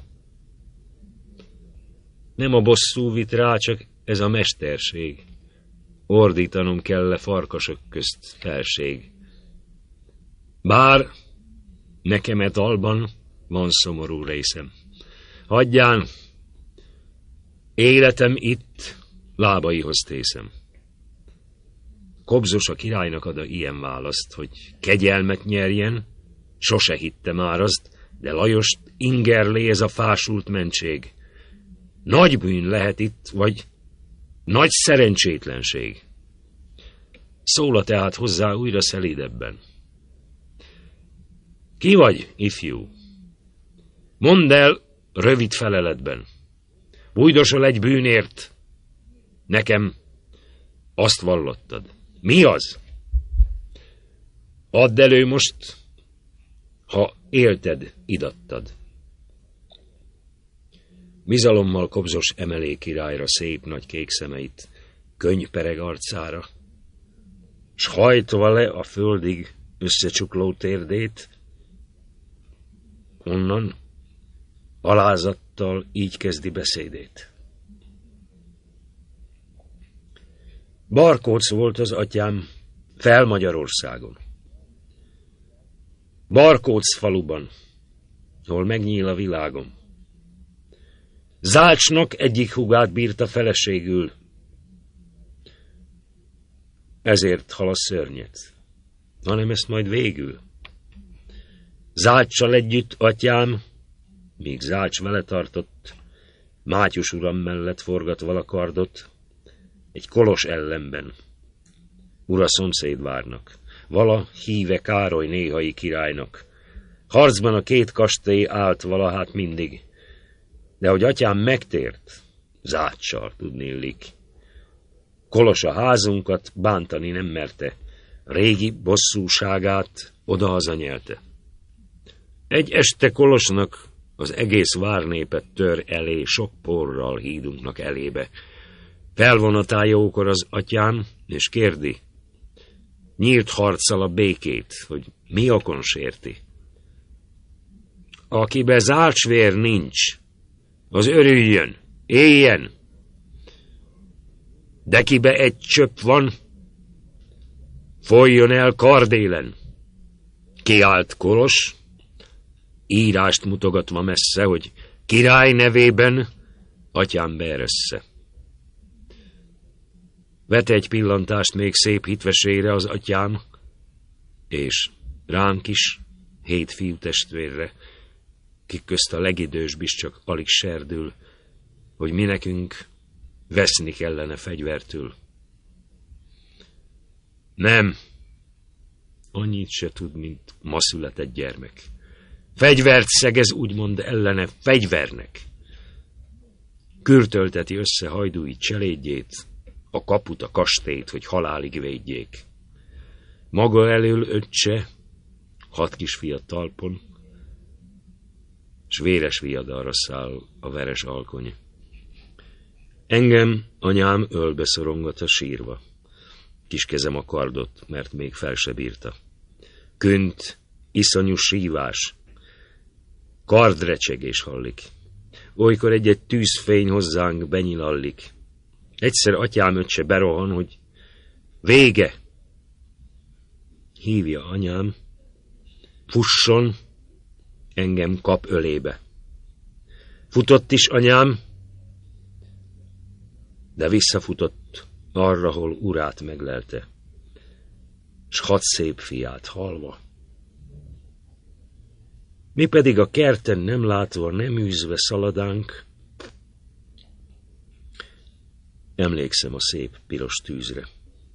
Nem a bosszú vit rá, csak ez a mesterség. Ordítanom kell-e farkasok közt, felség. Bár nekem e dalban van szomorú részem. Hagyján, életem itt lábaihoz tészem. Kobzos a királynak ad a ilyen választ, hogy kegyelmet nyerjen, sose hitte már azt, de Lajost ingerlé ez a fásult mentség. Nagy bűn lehet itt, vagy nagy szerencsétlenség. Szóla tehát hozzá újra szelídebben. Ki vagy, ifjú? Mondd el rövid feleletben. Bújdosol egy bűnért. Nekem azt vallottad. Mi az? Add elő most, ha élted, idattad. Bizalommal Kobzos emelé királyra szép nagy kék szemeit, könnypereg arcára, s hajtva le a földig összecsukló térdét, onnan alázattal így kezdi beszédét. Barkóc volt az atyám fel Magyarországon. Barkóc faluban, hol megnyíl a világom. Zácsnak egyik húgát bírta feleségül, ezért hal a szörnyet, hanem ezt majd végül. Záccsal együtt atyám, míg Zács vele tartott, Mátyus uram mellett forgat vala kardot, egy Kolos ellenben, ura szomszédvárnak, vala híve Károly néhai királynak. Harcban a két kastély állt valahát mindig, de hogy atyám megtért, Záccsal tudnillik. Kolos a házunkat bántani nem merte, régi bosszúságát odahaza nyelte. Egy este Kolosnak az egész várnépet tör elé, sok porral hídunknak elébe. Felvonatál jókor az atyám, és kérdi, nyílt harccal a békét, hogy mi okon sérti. Akibe zácsvér nincs, az örüljön, éljen, de kibe egy csöpp van, folyjon el kardélen. Kiállt Kolos, írást mutogatva messze, hogy király nevében atyám beeressze. Vet egy pillantást még szép hitvesére az atyám, és ránk is, hét fiú testvérre, kik közt a legidősbb is csak alig serdül, hogy mi nekünk veszni kellene fegyvertől. Nem, annyit se tud, mint ma született gyermek. Fegyvert szegez úgymond ellene fegyvernek. Kürtölteti össze hajdúi cselédjét, a kaput, a kastélyt, hogy halálig védjék. Maga elől öccse, hat kisfiat talpon, s véres viadalra száll a veres alkony. Engem anyám ölbe szorongat a sírva. Kis kezem a kardot, mert még fel se bírta. Künt, iszonyú sívás, kardrecsegés hallik. Olykor egy-egy tűzfény hozzánk benyilallik. Egyszer atyám öccse berohan, hogy vége. Hívja anyám, fusson, engem kap ölébe. Futott is anyám, de visszafutott arra, hol urát meglelte, s hat szép fiát halva. Mi pedig a kerten nem látva, nem űzve szaladánk, emlékszem a szép piros tűzre.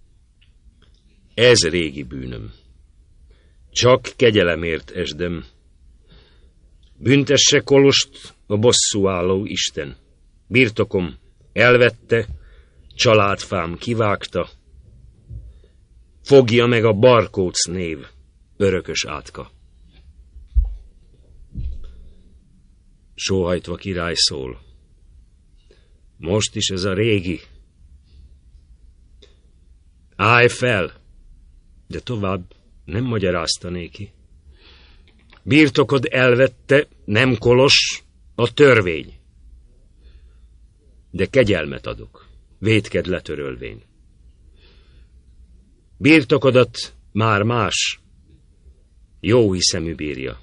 Ez régi bűnöm. Csak kegyelemért esdem. Büntesse Kolost a bosszúálló Isten. Birtokom elvette, családfám kivágta. Fogja meg a Barkóc név, örökös átka. Sóhajtva király szól. Most is ez a régi. Állj fel, de tovább nem magyarázta néki. Birtokod elvette, nem Kolos, a törvény. De kegyelmet adok, vétked letörölvén. Birtokodat már más, jó hiszemű bírja.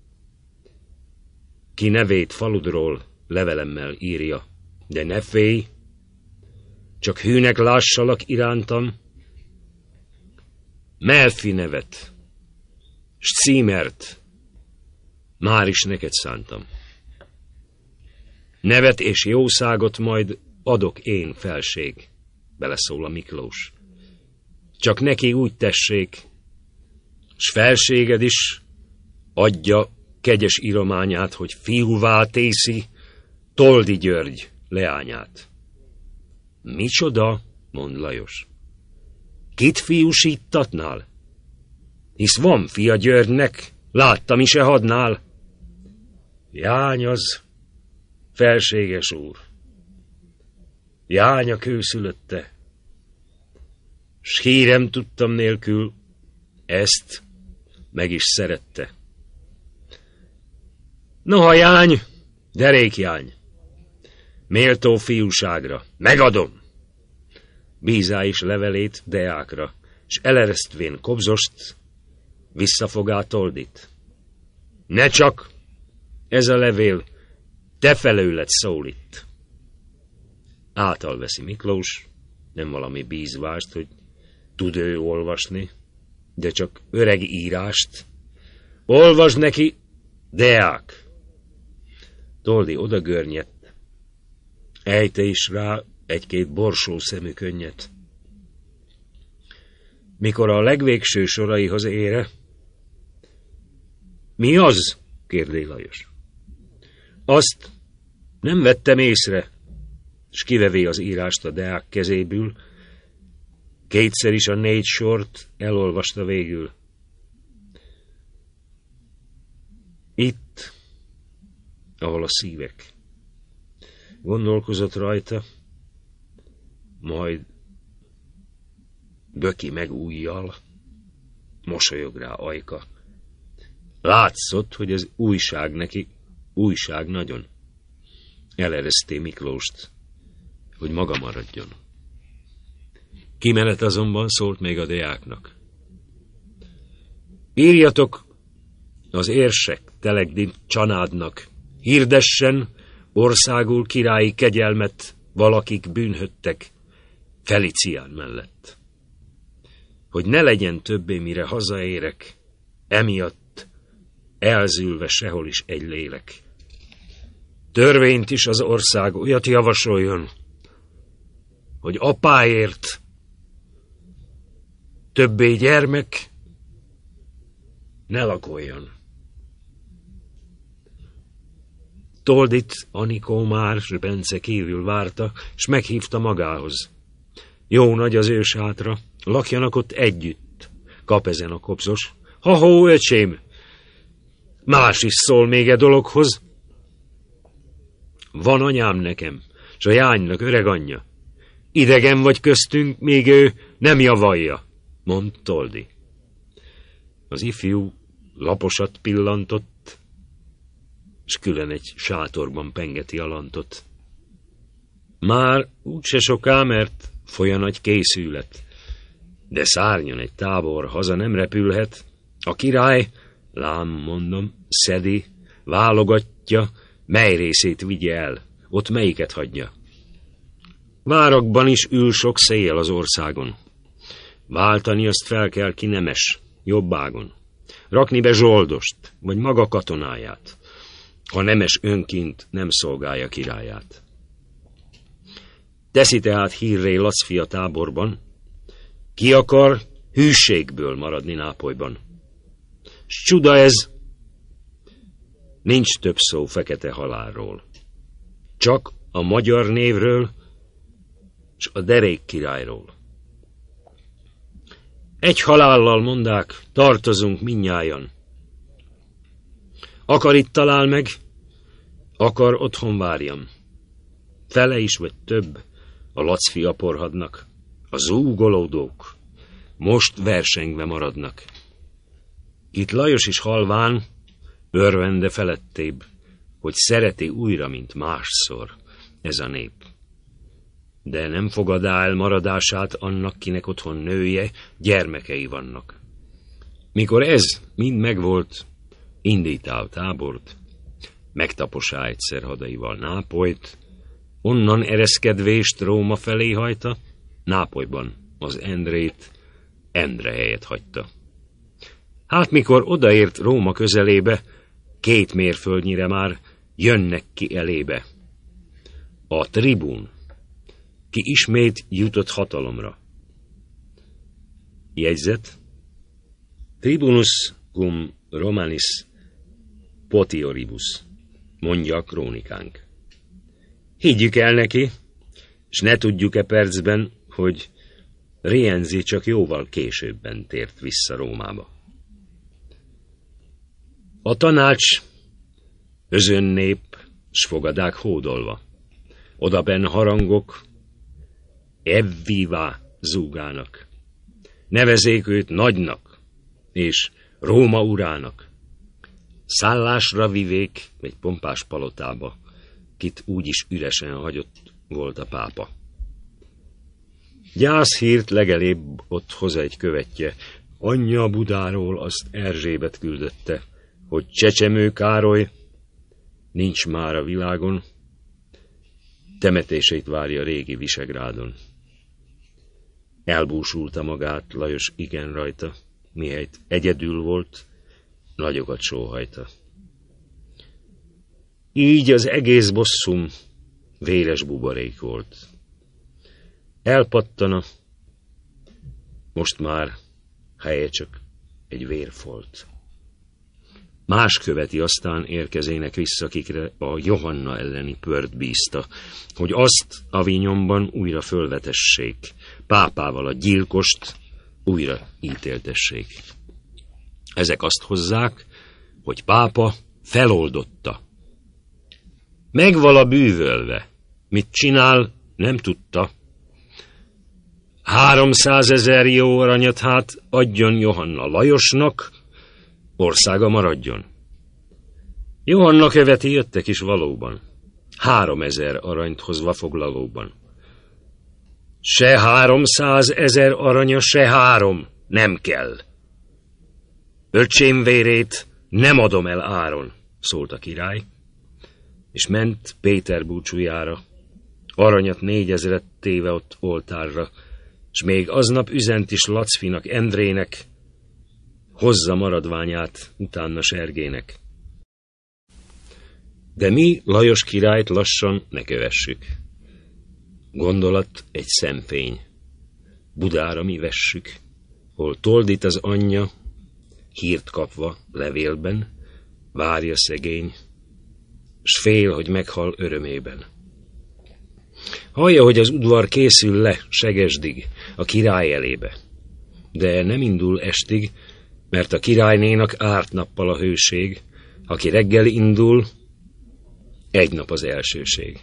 Ki nevét faludról levelemmel írja, de ne félj, csak hűnek lássalak irántam, Melfi nevet, s címert már is neked szántam. Nevet és jószágot majd adok én, felség, beleszól a Miklós. Csak neki úgy tessék, s felséged is adja kegyes irományát, hogy fiúvá tészi Toldi György leányát. Micsoda? Mond Lajos. Kit fiúsítatnál? Hisz van fia Györgynek, láttam is e hadnál. Jány az, felséges úr. Jány a kőszülötte, s hírem tudtam nélkül, ezt meg is szerette. Noha Jány, derék Jány, méltó fiúságra, megadom. Bízá is levelét Deákra, s eleresztvén Kobzost, visszafogá Toldit. Ne csak, ez a levél te felőled szólít. Átalveszi Miklós, nem valami bízvást, hogy tud ő olvasni, de csak öreg írást. Olvasd neki, Deák! Toldi odagörnyedt, ejte is rá egy-két borsó szemű könnyet. Mikor a legvégső soraihoz ére, mi az? Kérdé Lajos. Azt nem vettem észre, s kivevé az írást a Deák kezéből, kétszer is a négy sort elolvasta végül. Itt, ahol a szívek. Gondolkozott rajta, majd böki meg ujjal, mosolyog rá ajka. Látszott, hogy ez újság neki, újság nagyon. Elereszté Miklóst, hogy maga maradjon. Kimenet azonban szólt még a Deáknak. Írjatok az érsek Telegdi Csanádnak, hirdessen országul királyi kegyelmet valakik bűnhöttek Felicián mellett. Hogy ne legyen többé, mire hazaérek, emiatt elzülve sehol is egy lélek. Törvényt is az ország olyat javasoljon, hogy apáért többé gyermek ne lakoljon. Toldit Anikó már, s Bence kívül várta, s meghívta magához. Jó nagy az ő sátra, lakjanak ott együtt, kap ezen a Kobzos. Ha-hó, öcsém, más is szól még e dologhoz. Van anyám nekem, s a Jánynak öreg anyja. Idegen vagy köztünk, még ő nem javalja, mond Toldi. Az ifjú laposat pillantott, s külön egy sátorban pengeti a lantot. Már úgyse soká, mert foly a nagy készület, de szárnyon egy tábor haza nem repülhet. A király, lám mondom, szedi, válogatja, mely részét vigye el, ott melyiket hagyja. Várakban is ül sok szél az országon. Váltani azt fel kell ki nemes, jobbágon. Rakni be zsoldost, vagy maga katonáját, ha nemes önként nem szolgálja királyát. Teszi tehát hírré Lacfia táborban, ki akar hűségből maradni Nápolyban. S csuda ez, nincs több szó fekete halálról. Csak a magyar névről, s a derék királyról. Egy halállal mondák, tartozunk mindnyájan. Akar itt talál meg, akar otthon várjam. Fele is vagy több a Lacfia porhadnak, a zúgolódók most versengve maradnak. Itt Lajos is halván, örvende felettébb, hogy szereti újra, mint másszor ez a nép. De nem fogadá el maradását annak, kinek otthon nője, gyermekei vannak. Mikor ez mind megvolt, indítá a tábort, megtaposá egyszer hadaival Nápolyt, onnan ereszkedvést Róma felé hajta, Nápolyban az Endrét Endre helyet hagyta. Hát mikor odaért Róma közelébe, két mérföldnyire már jönnek ki elébe. A tribún, ki ismét jutott hatalomra. Jegyzet: Tribunus cum Romanis potioribus, mondja a krónikánk. Higgyük el neki, és ne tudjuk-e percben, hogy Rienzi csak jóval későbben tért vissza Rómába. A tanács, özönnép, s fogadák hódolva, odabenn harangok, evvivá zúgának. Nevezék őt nagynak, és Róma urának. Szállásra vivék egy pompás palotába, kit úgyis üresen hagyott volt a pápa. Gyászhírt legelébb ott hoz egy követje, anyja Budáról azt Erzsébet küldötte, hogy Csecsemő Károly nincs már a világon, temetését várja régi Visegrádon. Elbúsulta magát Lajos igen rajta, mihelyt egyedül volt, nagyokat sóhajta. Így az egész bosszum véres buborék volt. Elpattana, most már helye csak egy vérfolt. Más követi aztán érkezének vissza, kikre a Johanna elleni pört bízta, hogy azt Avignonban újra fölvetessék, pápával a gyilkost újra ítéltessék. Ezek azt hozzák, hogy pápa feloldotta. Megvala bűvölve, mit csinál, nem tudta. Háromszázezer jó aranyat hát adjon Johanna Lajosnak, országa maradjon. Johanna követi jöttek is valóban, háromezer aranyt hozva foglalóban. Se háromszázezer aranya, se három, nem kell. Öcsém vérét nem adom el áron, szólt a király, és ment Péter búcsújára, aranyat négyezret téve ott oltárra, s még aznap üzent is Lacfinak, Endrének, hozza maradványát utána Sergének. De mi Lajos királyt lassan ne kövessük. Gondolat egy szemfény, Budára mi vessük, hol toldít az anyja, hírt kapva levélben, várja szegény, s fél, hogy meghal örömében. Hallja, hogy az udvar készül le Segesdig, a király elébe, de nem indul estig, mert a királynénak árt nappal a hőség, aki reggel indul, egy nap az elsőség.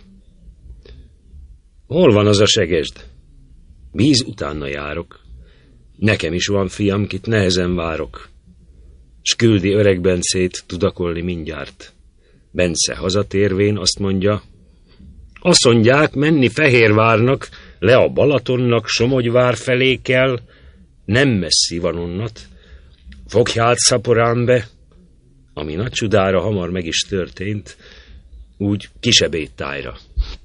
Hol van az a Segesd? Bíz, utána járok. Nekem is van fiam, kit nehezen várok. S küldi öreg Bencét tudakolni mindjárt. Bence hazatérvén azt mondja, azt mondják, menni Fehérvárnak, le a Balatonnak, Somogyvár felé kell, nem messzi van onnat. Fogját Szaporánbe, ami nagy csudára hamar meg is történt, úgy Kisebédtájra.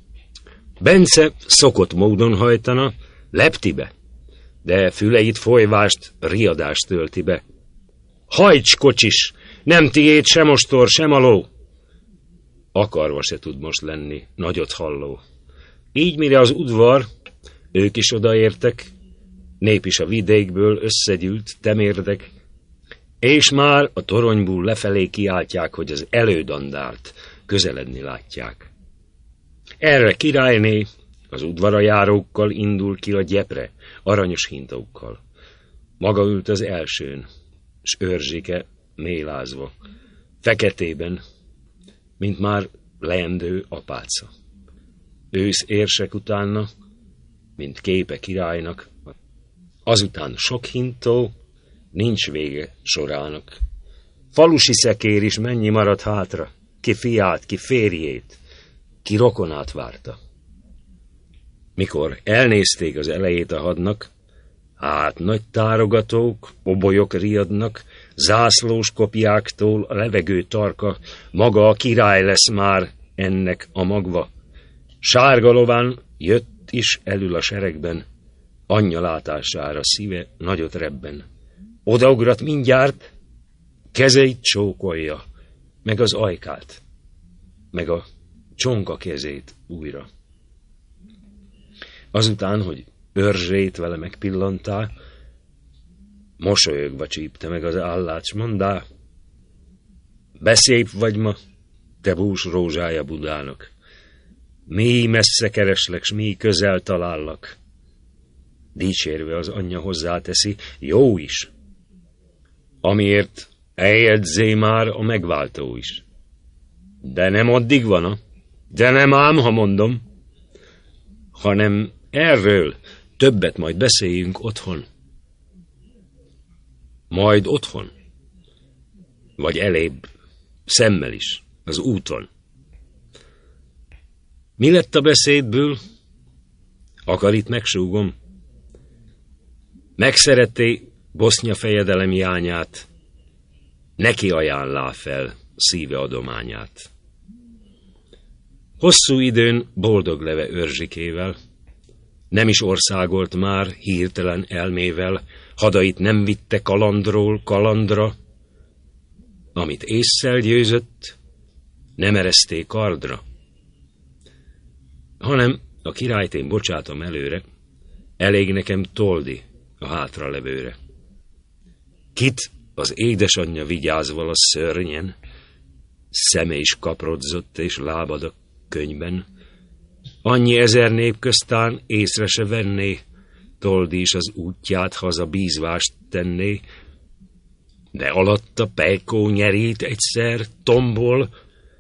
Bence szokott módon hajtana, leptibe, de füleit folyvást riadást tölti be. Hajts, kocsis, nem tiéd sem ostor, sem a ló. Akarva se tud most lenni nagyot halló. Így mire az udvar, ők is odaértek, nép is a vidékből összegyűlt, temérdek, és már a toronyból lefelé kiáltják, hogy az elődandárt közeledni látják. Erre királyné az udvara járókkal indul ki a gyepre, aranyos hintókkal. Maga ült az elsőn, s Őrzsike mélázva, feketében, mint már leendő apáca. Ősz érsek utána, mint képe királynak, azután sok hintó, nincs vége sorának. Falusi szekér is mennyi maradt hátra, ki fiát, ki férjét, ki rokonát várta. Mikor elnézték az elejét a hadnak, hát nagy tárogatók, obolyok riadnak, zászlós kopjáktól a levegő tarka, maga a király lesz már ennek a magva. Sárga lován jött is elül a seregben, anyja látására szíve nagyot rebben. Odaugrat mindjárt, kezeit csókolja, meg az ajkát, meg a csonka kezét újra. Azután, hogy Örzsét vele megpillantá, mosolyogva csípte meg az állát, s mondá, Beszép vagy ma, te bús rózsája Budának. Mi messze kereslek, s mi közel talállak. Dicsérve az anyja hozzáteszi, jó is, amiért eljegyzé már a megváltó is. De nem addig van, a? De nem ám, ha mondom, hanem erről többet majd beszéljünk otthon. Majd otthon, vagy elébb, szemmel is, az úton. Mi lett a beszédből? Akar itt megsúgom? Megszeretté Bosznia fejedelem jányát, neki ajánlá fel szíve adományát. Hosszú időn boldog leve Örzsikével, nem is országolt már hirtelen elmével, hadait nem vitte kalandról kalandra, amit ésszel győzött, nem ereszték kardra, hanem a királyt én bocsátom előre, elég nekem Toldi a hátralevőre. Kit az édesanyja vigyázval a szörnyen, szeme is kaprodzott és lábad a könyvben, annyi ezer nép köztán észre se venné, Toldi is az útját haza bízvást tenné, de alatta Pejkó nyerít egyszer, tombol,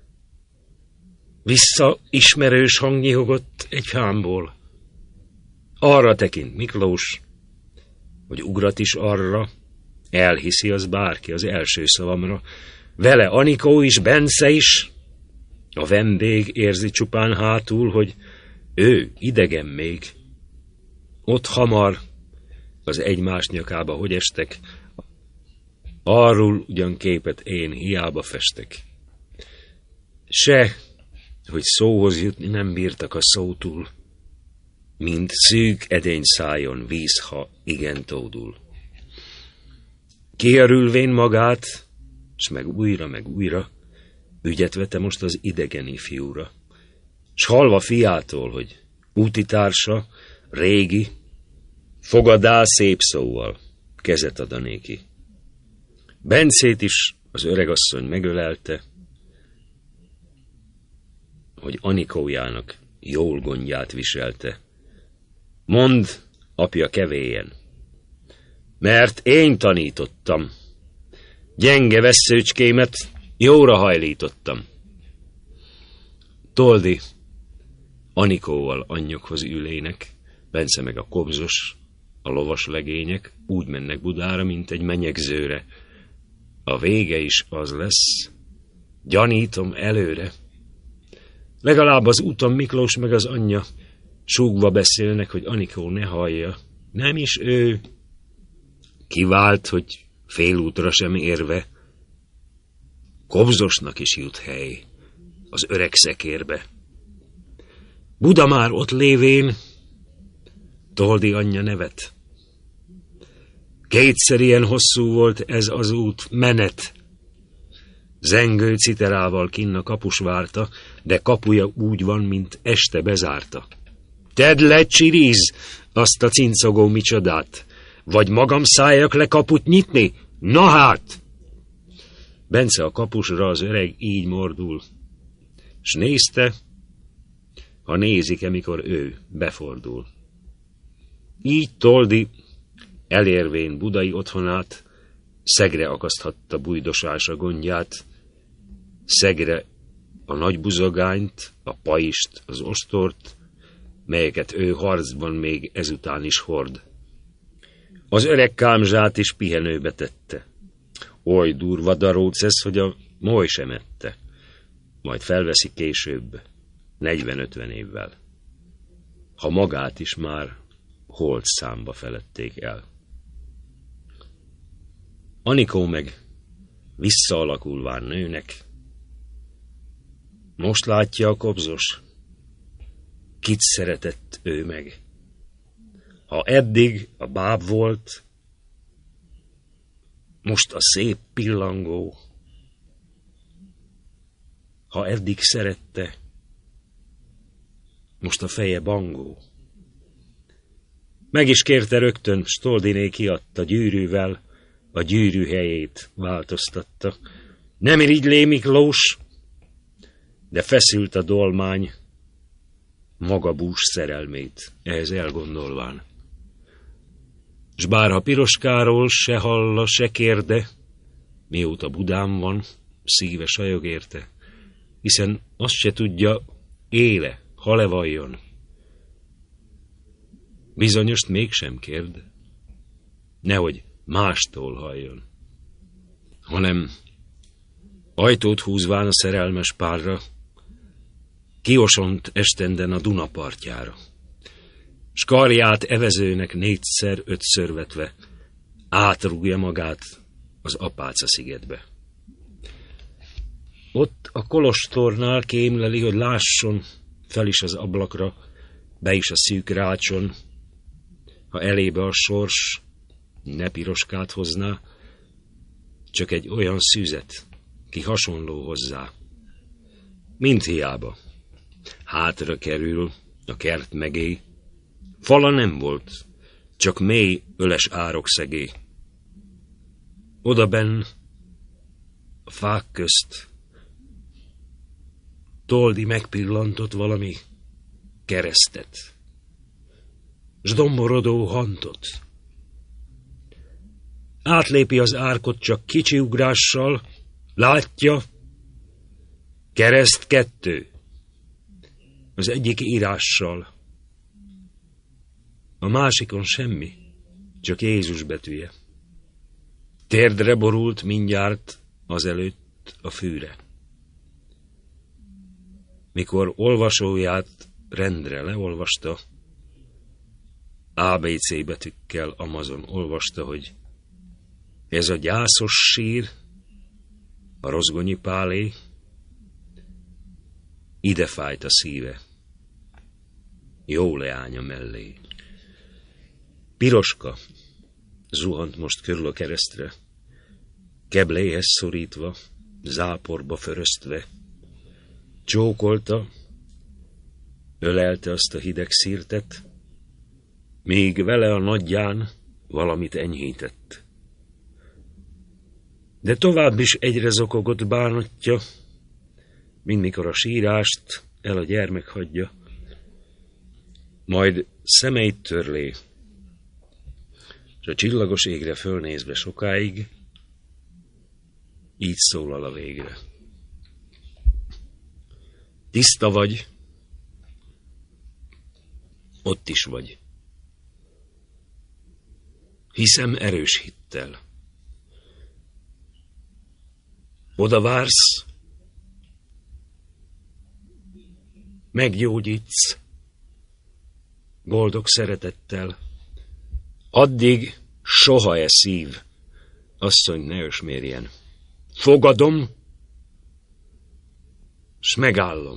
vissza ismerős hang nyihogott egy hámból. Arra tekint Miklós, hogy ugrat is arra, elhiszi az bárki az első szavamra, vele Anikó is, Bence is, a vendég érzi csupán hátul, hogy ő idegen még. Ott hamar az egymás nyakába hogy estek, arról ugyan képet én hiába festek. Se, hogy szóhoz jutni nem bírtak a szótúl, mint szűk edény szájon víz, ha igen tódul. Kiörülvén magát, s meg újra, meg újra, ügyet vette most az idegen ifjúra, s hallva fiától, hogy útitársa, régi, fogadá szép szóval, kezet ad a néki. Bencét is az öregasszony megölelte, hogy Anikójának jól gondját viselte. Mondd, apja kevélyen, mert én tanítottam, gyenge vesszőcskémet jóra hajlítottam. Toldi Anikóval anyjokhoz ülének, Bence meg a kobzos, a lovas legények úgy mennek Budára, mint egy menyegzőre. A vége is az lesz, gyanítom előre. Legalább az úton Miklós meg az anyja súgva beszélnek, hogy Anikó ne hallja. Nem is ő. Kivált, hogy félútra sem érve, kobzosnak is jut hely az öreg szekérbe. Buda már ott lévén, Toldi anyja nevet. Kétszer ilyen hosszú volt ez az út, menet. Zengő citerával kinn a kapus várta, de kapuja úgy van, mint este bezárta. Tedd le, Csiriz, azt a cincogó micsodát, vagy magam szálljak le kaput nyitni? Na hát! Bence a kapusra, az öreg így mordul, s nézte, ha nézik-e, mikor ő befordul. Így Toldi, elérvén budai otthonát, szegre akaszthatta bújdosása gondját, szegre a nagy buzogányt, a paist, az ostort, melyeket ő harcban még ezután is hord. Az öreg kámzsát is pihenőbe tette. Oly durva daróc ez, hogy a moly sem ette. Majd felveszi később, negyven-ötven évvel, ha magát is már holt számba feledték el. Anikó meg visszaalakulván nőnek. Most látja a kobzos, kit szeretett ő meg. Ha eddig a báb volt, most a szép pillangó. Ha eddig szerette, most a feje bangó. Meg is kérte rögtön, s Toldiné kiadta gyűrűvel, a gyűrű helyét változtatta. Nem irigylé Miklós, de feszült a dolmány, maga bús szerelmét, ehhez elgondolván. S bár ha Piroskáról se halla, se kérde, mióta Budán van, szíve sajog érte, hiszen azt se tudja, éle, ha levalljon. Bizonyost mégsem kérd, nehogy mástól halljon, hanem ajtót húzván a szerelmes párra, kiosont estenden a Duna partjára, s karját evezőnek négyszer, ötször vetve átrúgja magát az Apáca szigetbe. Ott a kolostornál kémleli, hogy lásson fel is az ablakra, be is a szűk rácson, ha elébe a sors ne Piroskát hozná, csak egy olyan szűzet, ki hasonló hozzá. Mind hiába. Hátra kerül, a kert megé, fala nem volt, csak mély, öles árokszegé. Odabenn, a fák közt, Toldi megpillantott valami keresztet, s domborodó hantot. Átlépi az árkot csak kicsi ugrással, látja, kereszt kettő, az egyik írással, a másikon semmi, csak Jézus betűje. Térdre borult mindjárt azelőtt a fűre. Mikor olvasóját rendre leolvasta, á bé cé betűkkel Amazon olvasta, hogy ez a gyászos sír, a Rozgonyi Pálé, ide fájt a szíve, jó leánya mellé. Piroska zuhant most körül a keresztre, kebléhez szorítva, záporba föröztve, csókolta, ölelte azt a hideg szirtet, míg vele a nagyján valamit enyhített. De tovább is egyre zokogott bánatja, mint mikor a sírást el a gyermek hagyja, majd szemeit törlé, és a csillagos égre fölnézve sokáig, így szólal a végre. Tiszta vagy, ott is vagy. Hiszem erős hittel. Oda vársz, meggyógyítsz, boldog szeretettel. Addig soha e szív, asszony ne ösmérjen. Fogadom, s megállom.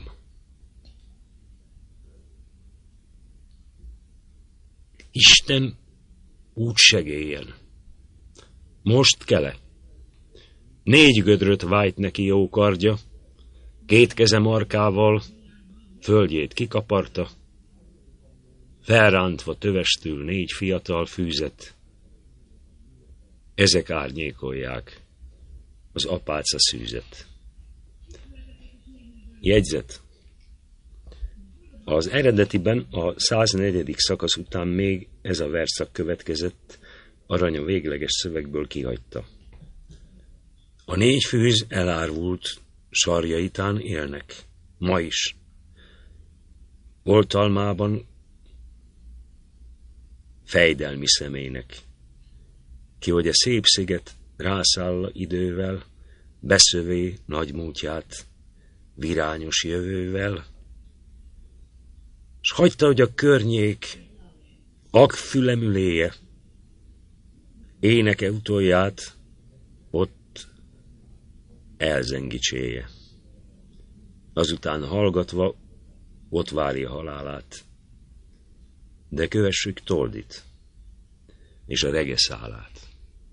Isten úgy segéljen. Most kele. Négy gödröt vájt neki jó kardja, két keze markával földjét kikaparta, felrántva tövestül négy fiatal fűzet. Ezek árnyékolják az Apáca szűzet. Jegyzet. Az eredetiben a száznegyedik szakasz után még ez a verszak következett, Arany a végleges szövegből kihagyta. A négy fűz elárvult, sarjaitán élnek, ma is. Oltalmában fejdelmi személynek, ki hogy a szép sziget rászáll idővel, beszövé nagy múltját, virányos jövővel, s hagyta, hogy a környék agfülemüléje éneke utolját ott elzengicséje. Azután hallgatva ott várja halálát, de kövessük Toldit és a regeszálát.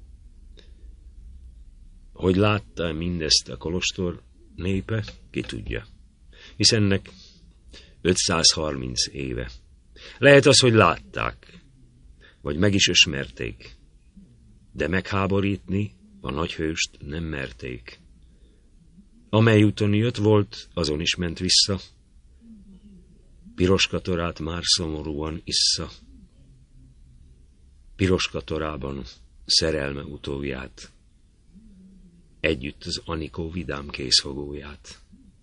Hogy látta mindezt a kolostor népe, ki tudja, hisz ennek ötszázharminc éve. Lehet az, hogy látták, vagy meg is ismerték, de megháborítni a nagyhőst nem merték. Amely úton jött volt, azon is ment vissza. Piroskatorát már szomorúan issza. Piroskatorában szerelme utóját, együtt az Anikó vidám készfogóját.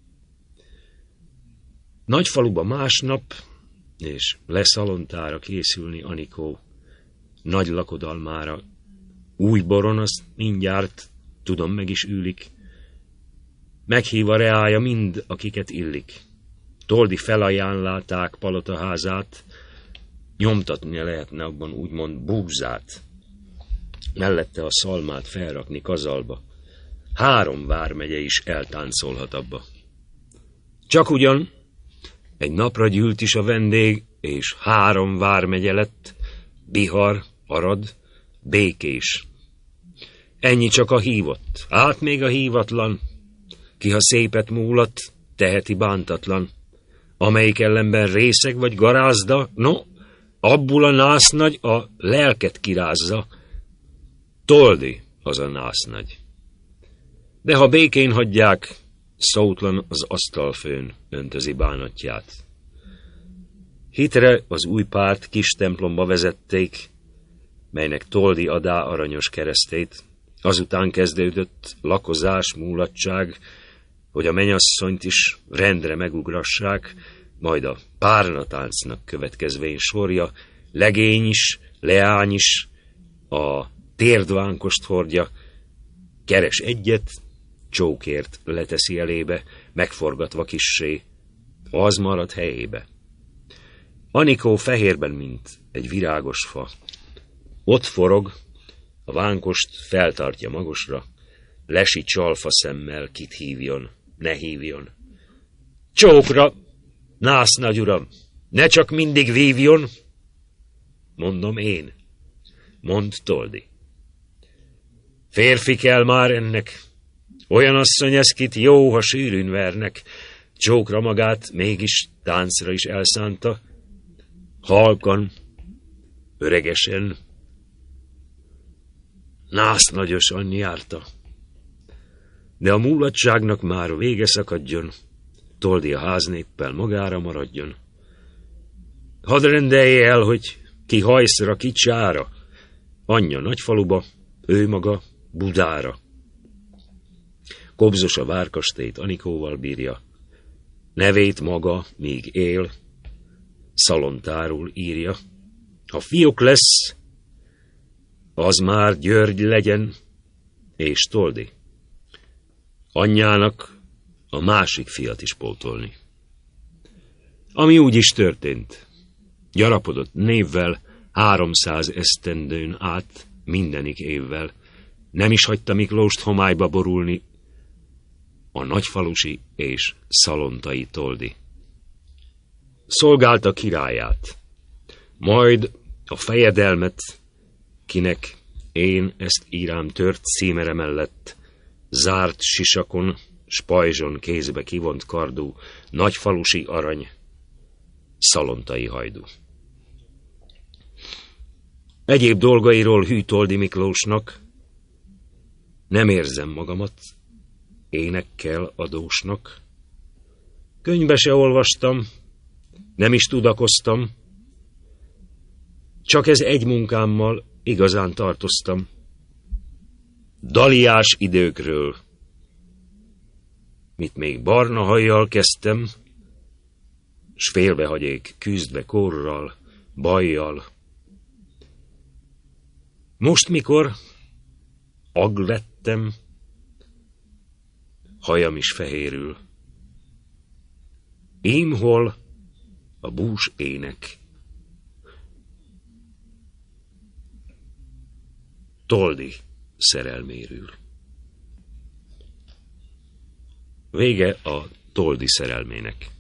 Nagyfaluba másnap, és leszalontára készülni Anikó nagy lakodalmára. Új boron, azt mindjárt, tudom, meg is ülik. Meghív a reája mind, akiket illik. Toldi felajánláták palotaházát, nyomtatni lehetne abban úgymond búzát. Mellette a szalmát felrakni kazalba. Három vármegye is eltáncolhat abba. Csak ugyan egy napra gyűlt is a vendég, és három vármegye lett, Bihar, Arad, Békés. Ennyi csak a hívott, át még a hívatlan, ki ha szépet múlat, teheti bántatlan. Amelyik ellenben részeg vagy garázda, no, abból a násznagy a lelket kirázza. Toldi az a násznagy. De ha békén hagyják, szótlan az asztalfőn öntözi bánatját. Hitre az új párt kis templomba vezették, melynek Toldi adá aranyos keresztét. Azután kezdődött lakozás, múlatság, hogy a mennyasszonyt is rendre megugrassák, majd a párnatáncnak következvén sorja, legény is, leány is, a térdvánkost hordja, keres egyet, csókért leteszi elébe, megforgatva kissé, az marad helyébe. Anikó fehérben, mint egy virágos fa. Ott forog, a vánkost feltartja magosra, lesi csalfa szemmel kit hívjon, ne hívjon. Csókra, nász nagy uram, ne csak mindig vívjon, mondom én, mond Toldi. Férfi kell már ennek, olyan asszony ez, kit jó, ha sűrűn vernek. Csókra magát mégis táncra is elszánta, halkan, öregesen, násznagyosan járta. De a múlatságnak már vége szakadjon, Toldi a háznéppel magára maradjon. Hadd rendelje el, hogy ki hajszra, ki csára, anyja Nagyfaluba, ő maga Budára. Kobzos a várkastélyt Anikóval bírja, nevét maga, míg él, szalontáról írja. Ha fiúk lesz, az már György legyen, és Toldi. Anyjának a másik fiat is pótolni. Ami úgy is történt. Gyarapodott névvel, háromszáz esztendőn át, mindenik évvel. Nem is hagyta Miklóst homályba borulni, a nagyfalusi és szalontai Toldi. Szolgálta királyát, majd a fejedelmet, kinek én ezt írám tört címere mellett, zárt sisakon, s pajzson kézbe kivont kardú, nagyfalusi arany, szalontai hajdú. Egyéb dolgairól hű Toldi Miklósnak nem érzem magamat énekkel adósnak. Könyvbe se olvastam, nem is tudakoztam, csak ez egy munkámmal igazán tartoztam. Daliás időkről, mit még barna hajjal kezdtem, s félbehagyék küzdve korral, bajjal. Most mikor ag lettem, hajam is fehérül. Ím hol a bús ének. Toldi szerelméről. Vége a Toldi szerelmének.